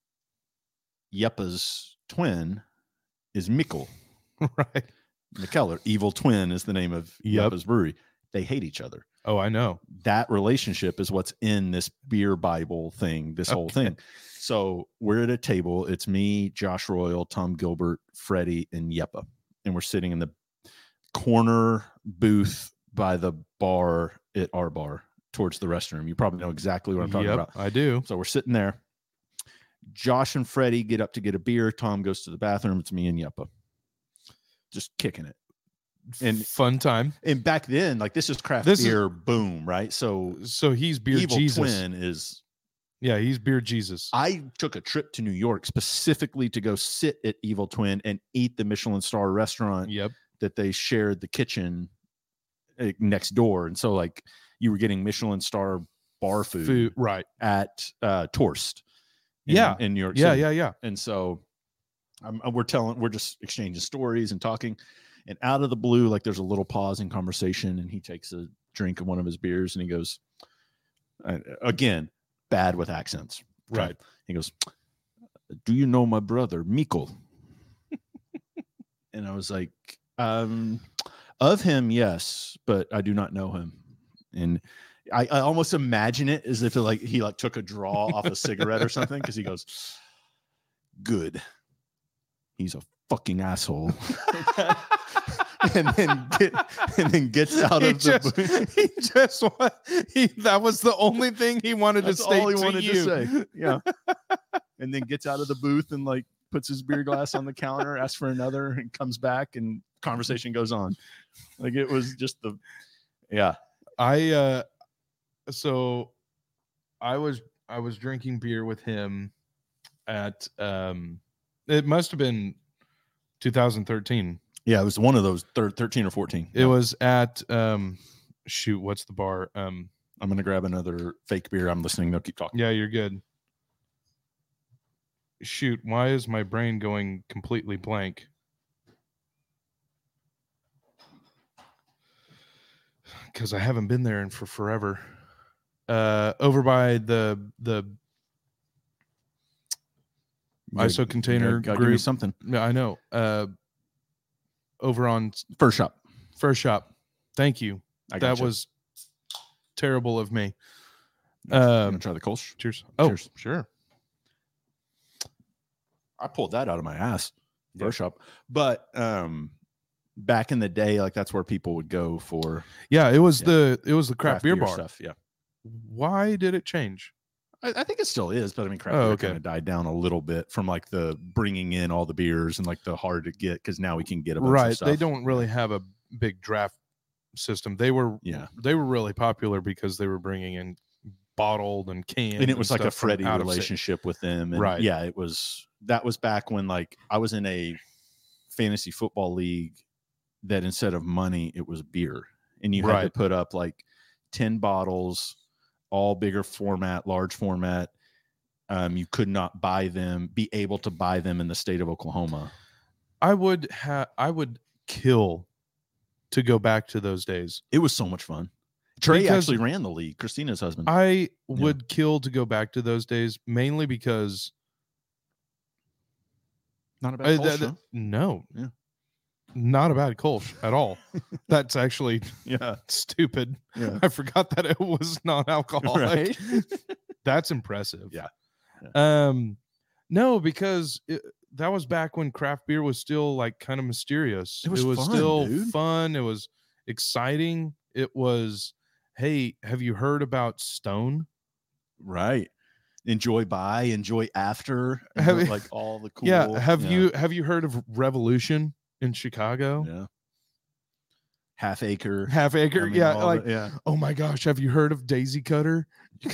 Speaker 1: Yeppa's twin is Mikkel.
Speaker 2: Right.
Speaker 1: McKellar. Evil Twin is the name of Yeppa's brewery. They hate each other.
Speaker 2: Oh, I know. That
Speaker 1: relationship is what's in this beer Bible thing, this whole thing. So we're at a table. It's me, Josh Royal, Tom Gilbert, Freddie, and Yeppa. And we're sitting in the corner booth by the bar at our bar towards the restroom. You probably know exactly what I'm talking about.
Speaker 2: I do.
Speaker 1: So we're sitting there. Josh and Freddie get up to get a beer. Tom goes to the bathroom. It's me and Yeppa. Just kicking it. And
Speaker 2: fun time.
Speaker 1: And back then, like this is craft beer boom, right? So
Speaker 2: he's Beer
Speaker 1: Evil
Speaker 2: Jesus.
Speaker 1: Twin is.
Speaker 2: Yeah, he's Beer Jesus.
Speaker 1: I took a trip to New York specifically to go sit at Evil Twin and eat the Michelin star restaurant that they shared the kitchen next door. And so like you were getting Michelin star bar food
Speaker 2: right
Speaker 1: at Torst in New York City.
Speaker 2: Yeah.
Speaker 1: And so we're just exchanging stories and talking, and out of the blue, like there's a little pause in conversation, and he takes a drink of one of his beers and he goes, again, bad with accents.
Speaker 2: Right.
Speaker 1: He goes, "Do you know my brother, Mikkel?" And I was like, of him, yes, but I do not know him. And I almost imagine it as if he took a draw off a cigarette or something, because he goes, "Good. He's a fucking asshole." and then gets out of
Speaker 2: that was the only thing he wanted to state to say.
Speaker 1: Yeah. And then gets out of the booth and like puts his beer glass on the counter, asks for another, and comes back, and conversation goes on. Like it was just
Speaker 2: so I was drinking beer with him at it must have been 2013.
Speaker 1: Yeah, it was one of those 13 or 14.
Speaker 2: It was at shoot, what's the bar?
Speaker 1: I'm gonna grab another fake beer. I'm listening. They'll keep talking.
Speaker 2: Yeah, you're good. Shoot, why is my brain going completely blank? Because I haven't been there for forever. Over by the ISO container
Speaker 1: group.
Speaker 2: Give me
Speaker 1: something.
Speaker 2: Yeah, I know. Over on
Speaker 1: First Shop.
Speaker 2: Thank you.
Speaker 1: I
Speaker 2: That
Speaker 1: gotcha.
Speaker 2: was terrible of me.
Speaker 1: You want to try the Kolsch?
Speaker 2: Cheers. Oh,
Speaker 1: Cheers.
Speaker 2: sure.
Speaker 1: I pulled that out of my ass. First shop. But back in the day, like that's where people would go for
Speaker 2: Yeah, it was the craft beer bar
Speaker 1: stuff. Yeah.
Speaker 2: Why did it change?
Speaker 1: I think it still is, but I mean, craft beer kind of died down a little bit from like the bringing in all the beers and like the hard to get, because now we can get a bunch of stuff.
Speaker 2: They don't really have a big draft system. They were really popular because they were bringing in bottled and canned,
Speaker 1: and it was like a Freddie relationship with them. And
Speaker 2: right.
Speaker 1: Yeah, that was back when like I was in a fantasy football league that instead of money, it was beer, and you had to put up like 10 bottles, all bigger format, large format. You could not be able to buy them in the state of Oklahoma.
Speaker 2: I would kill to go back to those days.
Speaker 1: It was so much fun. Trey actually ran the league, Christina's husband.
Speaker 2: I would kill to go back to those days, mainly because
Speaker 1: not a bad Kolsch,
Speaker 2: no. Yeah. Not a bad Kolsch at all. That's actually stupid. Yeah. I forgot that it was non-alcoholic. Right? That's impressive.
Speaker 1: Yeah.
Speaker 2: No, because that was back when craft beer was still like kind of mysterious.
Speaker 1: It was fun,
Speaker 2: still
Speaker 1: dude.
Speaker 2: fun. It was exciting. It was, hey, have you heard about Stone?
Speaker 1: Right. Enjoy by, enjoy after, like all the cool.
Speaker 2: Yeah. Have you heard of Revolution in Chicago?
Speaker 1: Yeah. Half acre.
Speaker 2: I mean, oh my gosh, have you heard of Daisy Cutter?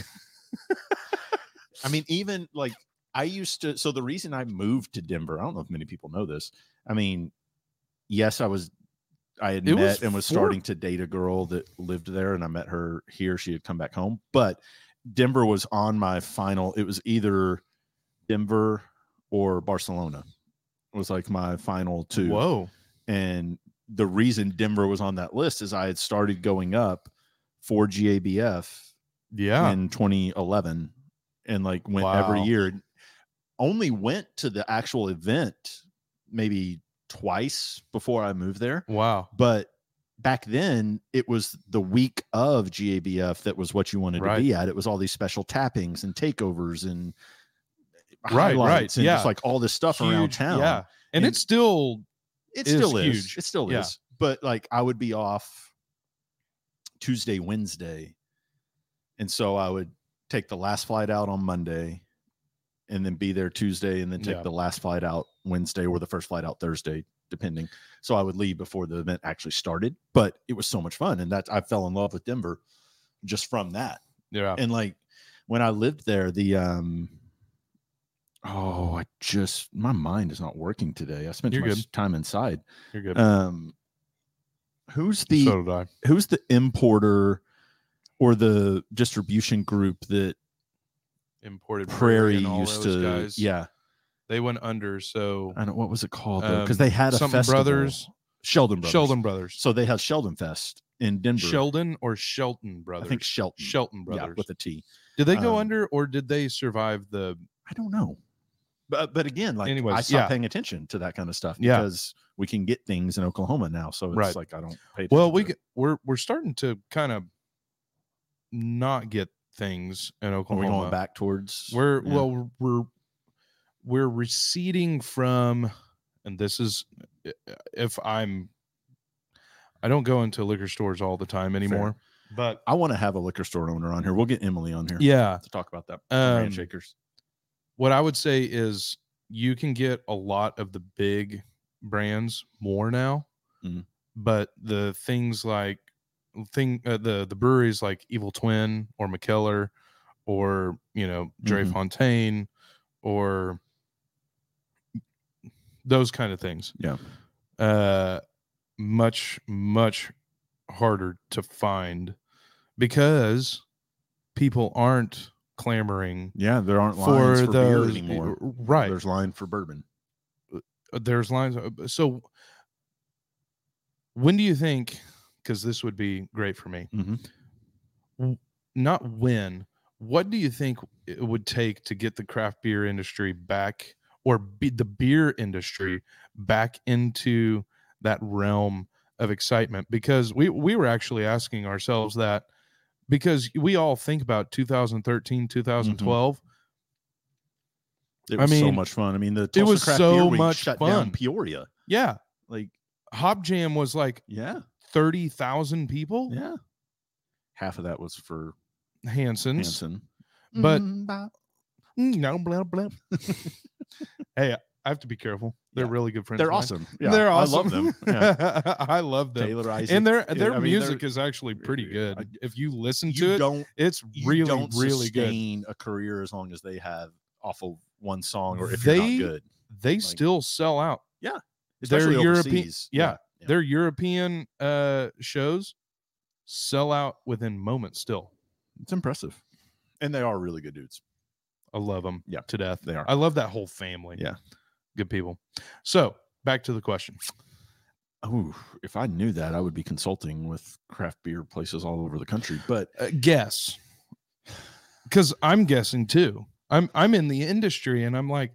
Speaker 1: I mean, even like I used to, so the reason I moved to Denver, I don't know if many people know this. I mean, yes, I had met and was starting to date a girl that lived there, and I met her here. She had come back home, but Denver was on my final. It was either Denver or Barcelona. It was like my final two.
Speaker 2: Whoa.
Speaker 1: And the reason Denver was on that list is I had started going up for GABF in 2011, and like went every year. Only went to the actual event maybe twice before I moved there.
Speaker 2: Wow.
Speaker 1: But back then it was the week of GABF that was what you wanted to be at. It was all these special tappings and takeovers and highlights and just like all this stuff around town.
Speaker 2: Yeah. And it still
Speaker 1: is
Speaker 2: huge.
Speaker 1: It still is. But like I would be off Tuesday, Wednesday. And so I would take the last flight out on Monday and then be there Tuesday, and then take the last flight out Wednesday or the first flight out Thursday, depending. So I would leave before the event actually started, but it was so much fun. And I fell in love with Denver just from that.
Speaker 2: Yeah.
Speaker 1: And like when I lived there, my mind is not working today. I spent too much time inside.
Speaker 2: You're good.
Speaker 1: Who's the importer or the distribution group that
Speaker 2: imported
Speaker 1: Prairie
Speaker 2: and all
Speaker 1: used
Speaker 2: those
Speaker 1: to?
Speaker 2: Guys.
Speaker 1: Yeah,
Speaker 2: they went under. So
Speaker 1: I don't know what was it called though, because they had a festival. Sheldon Brothers. So they had Sheldon Fest in Denver.
Speaker 2: Sheldon or Shelton Brothers?
Speaker 1: I think Shelton.
Speaker 2: Shelton Brothers,
Speaker 1: yeah, with a T.
Speaker 2: Did they go under, or did they survive the?
Speaker 1: I don't know. But again, like
Speaker 2: anyways,
Speaker 1: I stopped paying attention to that kind of stuff because we can get things in Oklahoma now. So it's like I don't pay attention.
Speaker 2: Well, we're starting to kind of not get things in Oklahoma.
Speaker 1: Are we going back towards?
Speaker 2: We're receding from, and this is I don't go into liquor stores all the time anymore.
Speaker 1: Fair. But I want to have a liquor store owner on here. We'll get Emily on here. To talk about that. Handshakers.
Speaker 2: What I would say is you can get a lot of the big brands more now, but the things like the breweries like Evil Twin or McKellar or Dre Fontaine or those kind of things.
Speaker 1: Yeah.
Speaker 2: Much harder to find because people aren't clamoring.
Speaker 1: Yeah, there aren't lines for beer anymore.
Speaker 2: Right.
Speaker 1: There's line for bourbon.
Speaker 2: There's lines. So when do you think, because this would be great for me, not when, what do you think it would take to get the craft beer industry back, or the beer industry back into that realm of excitement, because we were actually asking ourselves that, because we all think about 2013, 2012.
Speaker 1: It was so much fun. I mean, the Tulsa
Speaker 2: was
Speaker 1: Craft
Speaker 2: so
Speaker 1: Beer Week
Speaker 2: much
Speaker 1: shut
Speaker 2: fun.
Speaker 1: down Peoria.
Speaker 2: Yeah.
Speaker 1: Like
Speaker 2: Hop Jam was like 30,000 people.
Speaker 1: Yeah. Half of that was for
Speaker 2: Hanson. But no, blah, blah. Hey, I have to be careful. They're really good friends.
Speaker 1: They're awesome. Yeah,
Speaker 2: They're awesome.
Speaker 1: I love them. Yeah.
Speaker 2: I love them.
Speaker 1: Taylor Isaac.
Speaker 2: And their music is actually pretty good. If you listen to it, it's really,
Speaker 1: don't
Speaker 2: really good.
Speaker 1: Sustain a career as long as they have off of one song, or if you're not good.
Speaker 2: They still sell out.
Speaker 1: Yeah.
Speaker 2: Especially
Speaker 1: Their European
Speaker 2: overseas. Their European shows sell out within moments still.
Speaker 1: It's impressive. And they are really good dudes.
Speaker 2: I love them to death.
Speaker 1: They are.
Speaker 2: I love that whole family.
Speaker 1: Yeah.
Speaker 2: Good people. So back to the question.
Speaker 1: Oh, if I knew that, I would be consulting with craft beer places all over the country. But
Speaker 2: guess, because I'm guessing too. I'm in the industry, and I'm like,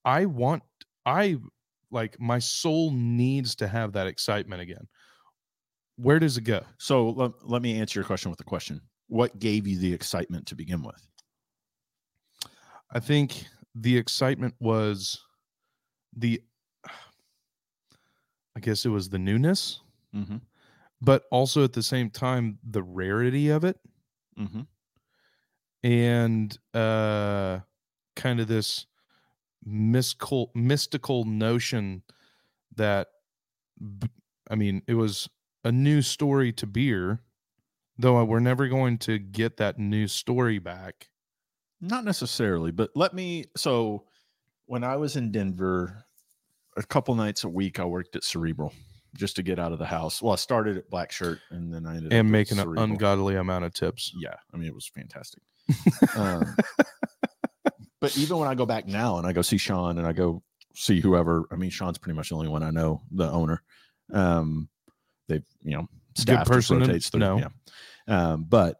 Speaker 2: my soul needs to have that excitement again. Where does it go?
Speaker 1: So let me answer your question with a question. What gave you the excitement to begin with?
Speaker 2: I think the excitement was I guess it was the newness, but also at the same time, the rarity of it. And kind of this mystical notion that, I mean, it was a new story to beer, though we're never going to get that new story back.
Speaker 1: Not necessarily, but so when I was in Denver, a couple nights a week, I worked at Cerebral just to get out of the house. Well, I started at Black Shirt, and then I ended up
Speaker 2: making an ungodly amount of tips.
Speaker 1: Yeah. I mean, it was fantastic. But even when I go back now and I go see Sean and I go see whoever, I mean, Sean's pretty much the only one I know, the owner. They've, staff rotates through. Yeah. But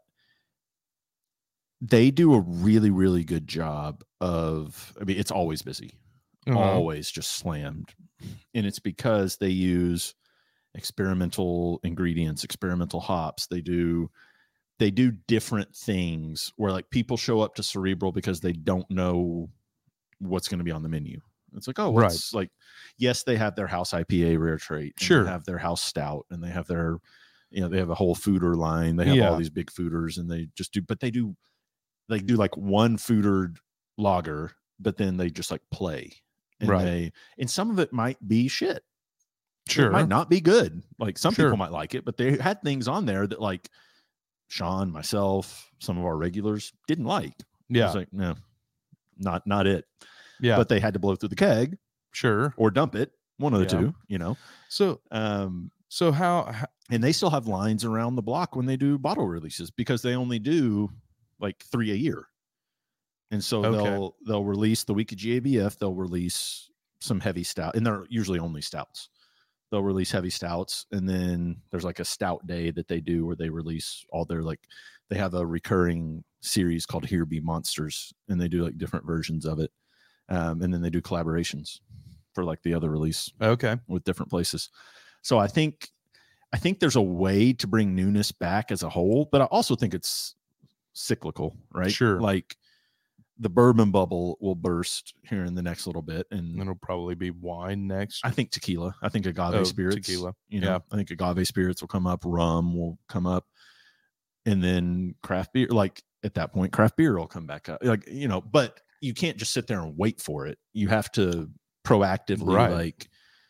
Speaker 1: they do a really, really good job of, I mean, it's always busy, always just slammed. And it's because they use experimental ingredients, experimental hops. They do different things where like people show up to Cerebral because they don't know what's going to be on the menu. It's like, like, yes, they have their house IPA rare trait. Sure. They have their house stout, and they have their, they have a whole fooder line. They have all these big fooders, and they just do, but they do like one foodered lager, but then they just like play. And and some of it might be shit. Sure. It might not be good. Like some people might like it, but they had things on there that like Sean, myself, some of our regulars didn't like. Yeah. I was like, no, not it. Yeah. But they had to blow through the keg.
Speaker 2: Sure.
Speaker 1: Or dump it. One of the two,
Speaker 2: So, so how,
Speaker 1: and they still have lines around the block when they do bottle releases because they only do like 3 a year. And so they'll release the week of GABF, they'll release some heavy stout, and they're usually only stouts. They'll release heavy stouts, and then there's like a stout day that they do where they release all their, like, they have a recurring series called Here Be Monsters, and they do like different versions of it. And then they do collaborations for like the other release. With different places. So I think there's a way to bring newness back as a whole, but I also think it's cyclical, right?
Speaker 2: Sure.
Speaker 1: Like the bourbon bubble will burst here in the next little bit, and
Speaker 2: it'll probably be wine next.
Speaker 1: I think tequila. I think agave spirits.
Speaker 2: Tequila.
Speaker 1: I think agave spirits will come up. Rum will come up, and then craft beer. Like at that point, craft beer will come back up. Like but you can't just sit there and wait for it. You have to proactively, like,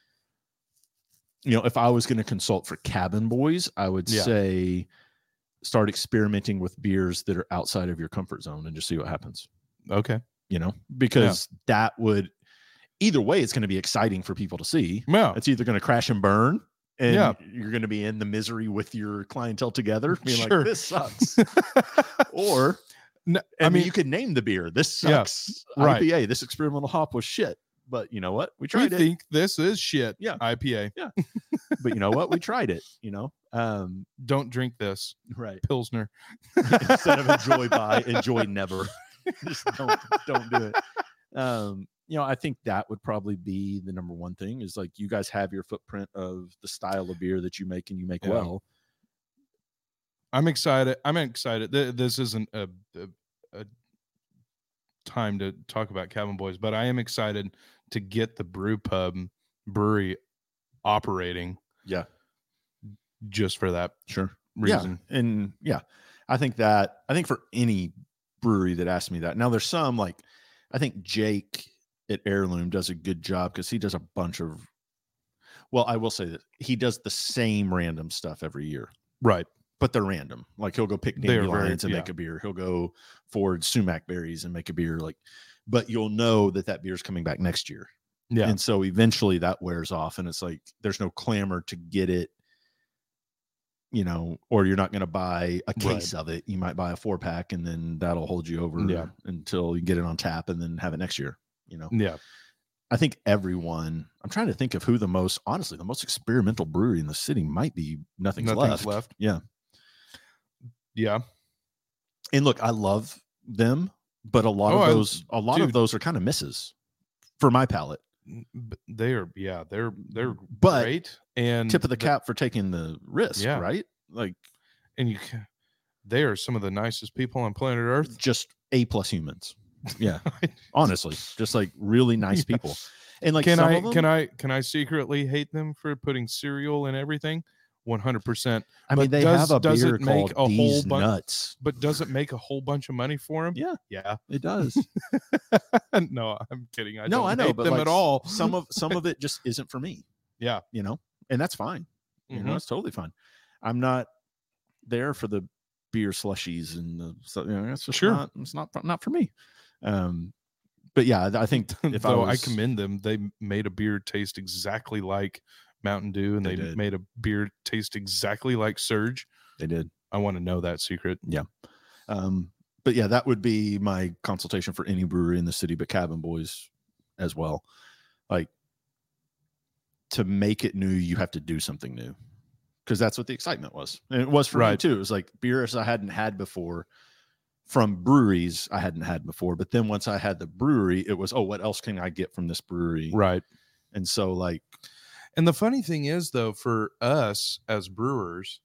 Speaker 1: if I was going to consult for Cabin Boys, I would say start experimenting with beers that are outside of your comfort zone and just see what happens.
Speaker 2: Okay.
Speaker 1: Because that would, either way, it's going to be exciting for people to see.
Speaker 2: Yeah.
Speaker 1: It's either going to crash and burn, and you're going to be in the misery with your clientele together, being like, this sucks. Or, I mean, you could name the beer. This sucks. IPA. This experimental hop was shit. But you know what? We tried it.
Speaker 2: We think this is shit. Yeah. IPA.
Speaker 1: Yeah. But you know what? We tried it,
Speaker 2: Don't drink this.
Speaker 1: Right.
Speaker 2: Pilsner.
Speaker 1: Instead of enjoy never. Just don't do it. I think that would probably be the number one thing is like you guys have your footprint of the style of beer that you make and you make well.
Speaker 2: I'm excited. This isn't a time to talk about Cabin Boys, but I am excited to get the brew pub brewery operating.
Speaker 1: Yeah.
Speaker 2: Just for that
Speaker 1: Yeah.
Speaker 2: reason.
Speaker 1: And I think for any brewery that asks me that. Now there's some like, I think Jake at Heirloom does a good job because he does a bunch of, well, I will say that he does the same random stuff every year.
Speaker 2: Right.
Speaker 1: But they're random. Like he'll go pick dandelions and make a beer. He'll go forward sumac berries and make a beer. Like, but you'll know that beer's coming back next year.
Speaker 2: Yeah.
Speaker 1: And so eventually that wears off and it's like, there's no clamor to get it, or you're not going to buy a case of it. You might buy a 4-pack and then that'll hold you over until you get it on tap and then have it next year,
Speaker 2: Yeah.
Speaker 1: I think I'm trying to think of who the most experimental brewery in the city might be. Nothing's left. Yeah.
Speaker 2: Yeah.
Speaker 1: And look, I love them, but a lot of those are kind of misses for my palate.
Speaker 2: They're great. And
Speaker 1: tip of the cap for taking the risk, right? Like,
Speaker 2: and they are some of the nicest people on planet Earth.
Speaker 1: Just A+ humans. Yeah. Honestly, just like really nice people. And like,
Speaker 2: can I secretly hate them for putting cereal in everything? 100%.
Speaker 1: I mean, they have a beer called These Nuts.
Speaker 2: But does it make a whole bunch of money for them?
Speaker 1: Yeah.
Speaker 2: Yeah,
Speaker 1: it does.
Speaker 2: No, I'm kidding. I
Speaker 1: know,
Speaker 2: hate
Speaker 1: but
Speaker 2: them
Speaker 1: like,
Speaker 2: at all.
Speaker 1: Some of it just isn't for me.
Speaker 2: Yeah.
Speaker 1: And that's fine. It's totally fine. I'm not there for the beer slushies and it's just not for me. But yeah, I think
Speaker 2: I commend them. They made a beer taste exactly like Mountain Dew, and they made a beer taste exactly like Surge.
Speaker 1: They did.
Speaker 2: I want to know that secret.
Speaker 1: Yeah. But yeah, that would be my consultation for any brewery in the city, but Cabin Boys as well. Like, to make it new, you have to do something new, because that's what the excitement was. And it was for me too. It was like beers I hadn't had before from breweries I hadn't had before. But then once I had the brewery, it was, what else can I get from this brewery?
Speaker 2: Right.
Speaker 1: And so like,
Speaker 2: and the funny thing is though, for us as brewers,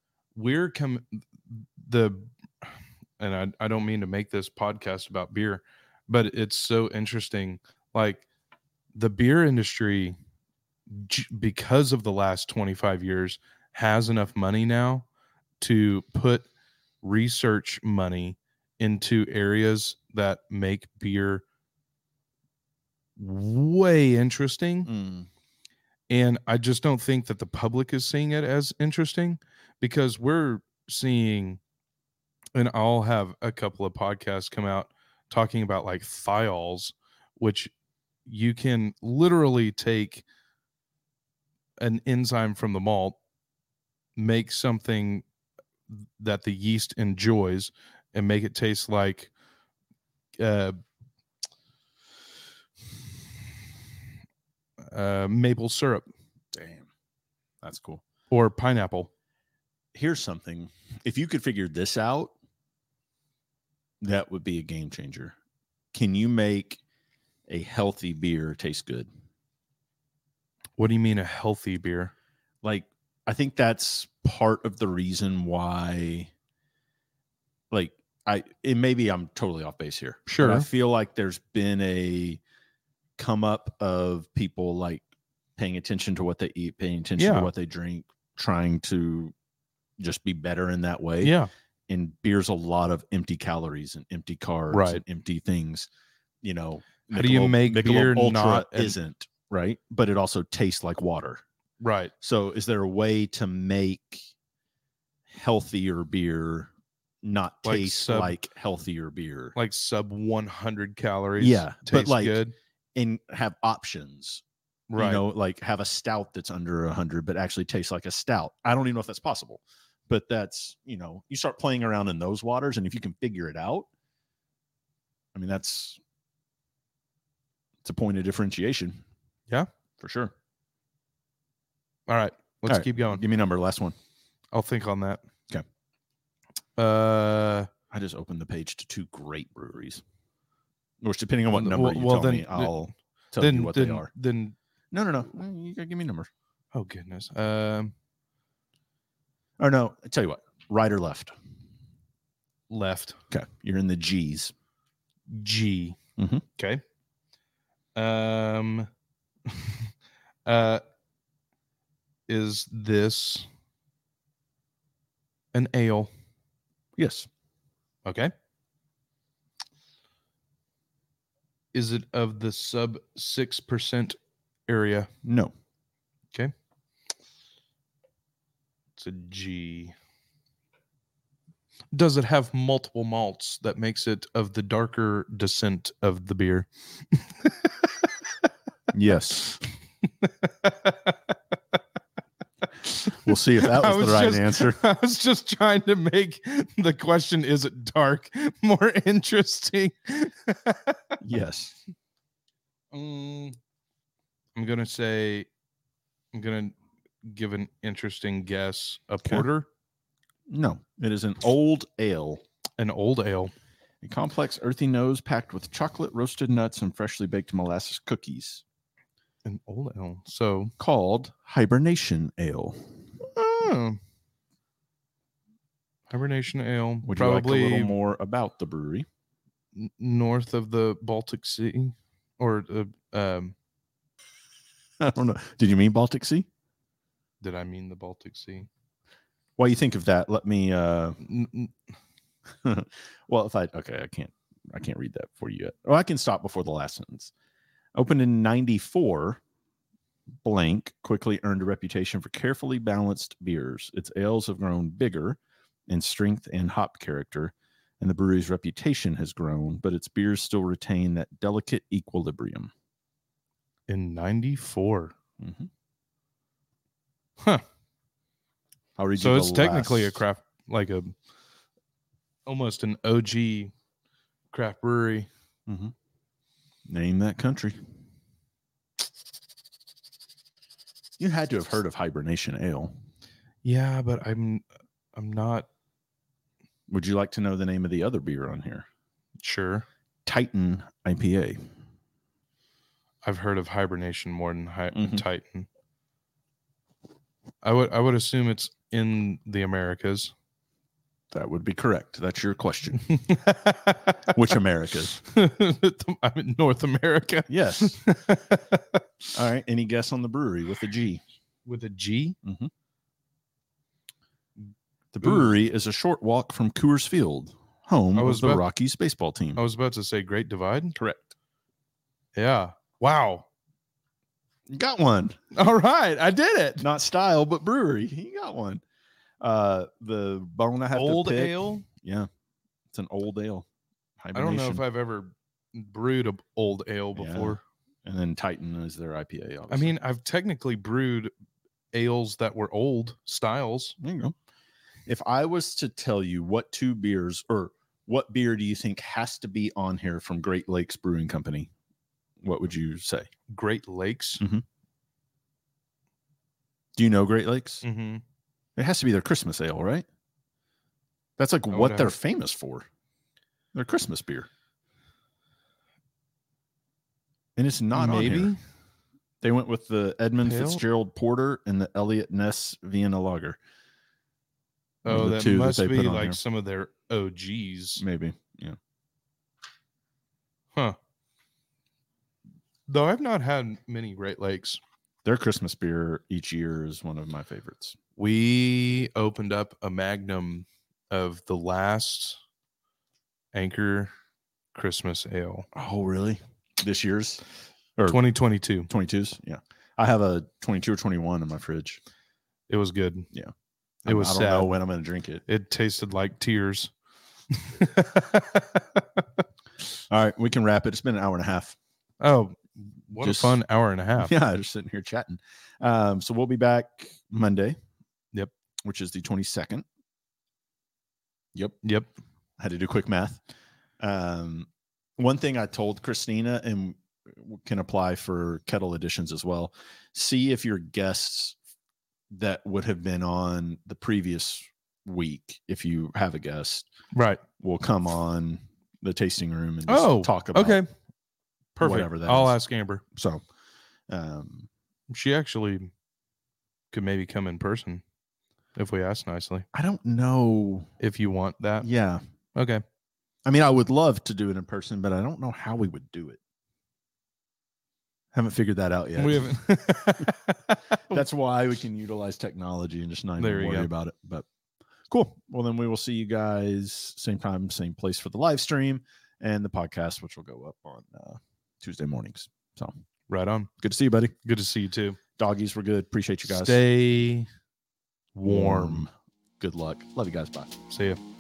Speaker 2: and I don't mean to make this podcast about beer, but it's so interesting. Like, the beer industry, because of the last 25 years, has enough money now to put research money into areas that make beer way interesting. And I just don't think that the public is seeing it as interesting, because we're seeing, and I'll have a couple of podcasts come out talking about like thiols, which you can literally take an enzyme from the malt, make something that the yeast enjoys, and make it taste like maple syrup.
Speaker 1: Damn, that's cool.
Speaker 2: Or pineapple.
Speaker 1: Here's something. If you could figure this out, that would be a game changer. Can you make a healthy beer taste good?
Speaker 2: What do you mean a healthy beer?
Speaker 1: Like, I think that's part of the reason why, like, maybe I'm totally off base here.
Speaker 2: Sure.
Speaker 1: But I feel like there's been a come up of people like paying attention to what they eat, paying attention to what they drink, trying to just be better in that way.
Speaker 2: Yeah.
Speaker 1: And beer's a lot of empty calories and empty carbs and empty things.
Speaker 2: How do you make beer
Speaker 1: Ultra isn't, right? But it also tastes like water.
Speaker 2: Right.
Speaker 1: So is there a way to make healthier beer not taste like healthier beer?
Speaker 2: Like sub 100 calories.
Speaker 1: Yeah.
Speaker 2: Taste
Speaker 1: but like
Speaker 2: good.
Speaker 1: And have options.
Speaker 2: Right.
Speaker 1: Like have a stout that's under 100 but actually tastes like a stout. I don't even know if that's possible. But that's, you start playing around in those waters, and if you can figure it out, I mean, it's a point of differentiation.
Speaker 2: Yeah,
Speaker 1: for sure.
Speaker 2: All right, let's keep going.
Speaker 1: Give me a number, last one.
Speaker 2: I'll think on that.
Speaker 1: Okay. I just opened the page to 2 great breweries, which, depending on what number you tell me, tell you what they are.
Speaker 2: Then
Speaker 1: No. You gotta give me numbers.
Speaker 2: oh goodness.
Speaker 1: Or no, I tell you what. Right or left?
Speaker 2: Left.
Speaker 1: Okay. You're in the G's.
Speaker 2: G.
Speaker 1: Mm-hmm.
Speaker 2: Okay. Is this an ale?
Speaker 1: Yes.
Speaker 2: Okay. Is it of the sub 6% area?
Speaker 1: No.
Speaker 2: Okay. It's a G. Does it have multiple malts that makes it of the darker descent of the beer?
Speaker 1: Yes. We'll see if that was the right answer.
Speaker 2: I was just trying to make the question, is it dark, more interesting.
Speaker 1: Yes.
Speaker 2: I'm going to give an interesting guess. A porter?
Speaker 1: No, it is an old ale.
Speaker 2: An old ale.
Speaker 1: A complex, earthy nose packed with chocolate, roasted nuts, and freshly baked molasses cookies.
Speaker 2: An old ale. So
Speaker 1: called Hibernation Ale.
Speaker 2: Oh. Hibernation Ale.
Speaker 1: Would you like a little more about the brewery?
Speaker 2: North of the Baltic Sea, or
Speaker 1: I don't know. Did you mean Baltic Sea?
Speaker 2: Did I mean the Baltic Sea?
Speaker 1: While you think of that, let me. Well, if I can't read that for you yet. Oh, I can stop before the last sentence. Opened in 94. Blank quickly earned a reputation for carefully balanced beers. Its ales have grown bigger in strength and hop character, and the brewery's reputation has grown, but its beers still retain that delicate equilibrium.
Speaker 2: In 94.
Speaker 1: Mm-hmm.
Speaker 2: Huh.
Speaker 1: I'll read
Speaker 2: so
Speaker 1: you
Speaker 2: it's technically a craft, like almost an OG craft brewery.
Speaker 1: Mm-hmm. Name that country. You had to have heard of Hibernation Ale.
Speaker 2: Yeah, but I'm not.
Speaker 1: Would you like to know the name of the other beer on here?
Speaker 2: Sure.
Speaker 1: Titan IPA.
Speaker 2: I've heard of Hibernation more than Titan. I would assume it's in the Americas.
Speaker 1: That would be correct. That's your question. Which Americas?
Speaker 2: I'm in North America.
Speaker 1: Yes. All right. Any guess on the brewery with a G?
Speaker 2: With a G?
Speaker 1: Mm-hmm. The brewery is a short walk from Coors Field, home of the Rockies baseball team.
Speaker 2: I was about to say Great Divide.
Speaker 1: Correct.
Speaker 2: Yeah. Wow.
Speaker 1: You got one.
Speaker 2: All right. I did it.
Speaker 1: Not style, but brewery. You got one. The bone I have
Speaker 2: old
Speaker 1: to pick.
Speaker 2: Ale?
Speaker 1: Yeah. It's an old ale.
Speaker 2: I don't know if I've ever brewed an old ale before.
Speaker 1: Yeah. And then Titan is their IPA. Obviously.
Speaker 2: I mean, I've technically brewed ales that were old styles.
Speaker 1: There you go. If I was to tell you what two beers or what beer do you think has to be on here from Great Lakes Brewing Company, what would you say?
Speaker 2: Great Lakes?
Speaker 1: Mm-hmm. Do you know Great Lakes?
Speaker 2: Mm-hmm.
Speaker 1: It has to be their Christmas ale, right? That's like what they're famous for. Their Christmas beer. And it's not on here. They went with the Edmund Fitzgerald Porter and the Elliot Ness Vienna Lager.
Speaker 2: Oh, that must be like here. Some of their OGs.
Speaker 1: Maybe, yeah.
Speaker 2: Huh. Though I've not had many Great Lakes.
Speaker 1: Their Christmas beer each year is one of my favorites.
Speaker 2: We opened up a Magnum of the last Anchor Christmas ale.
Speaker 1: Oh, really? This year's? Or
Speaker 2: 2022.
Speaker 1: 22's? Yeah. I have a 22 or 21 in my fridge.
Speaker 2: It was good.
Speaker 1: Yeah.
Speaker 2: It was sad.
Speaker 1: I don't know when I'm going to drink it.
Speaker 2: It tasted like tears.
Speaker 1: All right. We can wrap it. It's been an hour and a half.
Speaker 2: Oh, what a fun hour and a half.
Speaker 1: Yeah. Just sitting here chatting. So we'll be back Monday.
Speaker 2: Yep.
Speaker 1: Which is the 22nd. Yep. I had to do quick math. One thing I told Christina, and can apply for Kettle Editions as well, see if your guests that would have been on the previous week, if you have a guest,
Speaker 2: right,
Speaker 1: will come on the tasting room and just talk about
Speaker 2: Perfect.
Speaker 1: whatever that
Speaker 2: I'll
Speaker 1: is.
Speaker 2: ask Amber.
Speaker 1: So,
Speaker 2: She actually could maybe come in person if we ask nicely.
Speaker 1: I don't know
Speaker 2: if you want that.
Speaker 1: Yeah.
Speaker 2: Okay.
Speaker 1: I mean, I would love to do it in person, but I don't know how we would do it. Haven't figured that out yet.
Speaker 2: We haven't.
Speaker 1: That's why we can utilize technology and just not
Speaker 2: There
Speaker 1: even
Speaker 2: you
Speaker 1: worry
Speaker 2: go.
Speaker 1: about it. But cool. Well, then we will see you guys same time, same place for the live stream and the podcast, which will go up on Tuesday mornings. So
Speaker 2: Right on.
Speaker 1: good to see you, buddy.
Speaker 2: Good to see you too.
Speaker 1: Doggies were good. Appreciate you guys.
Speaker 2: Stay warm.
Speaker 1: Good luck. Love you guys. Bye.
Speaker 2: See ya.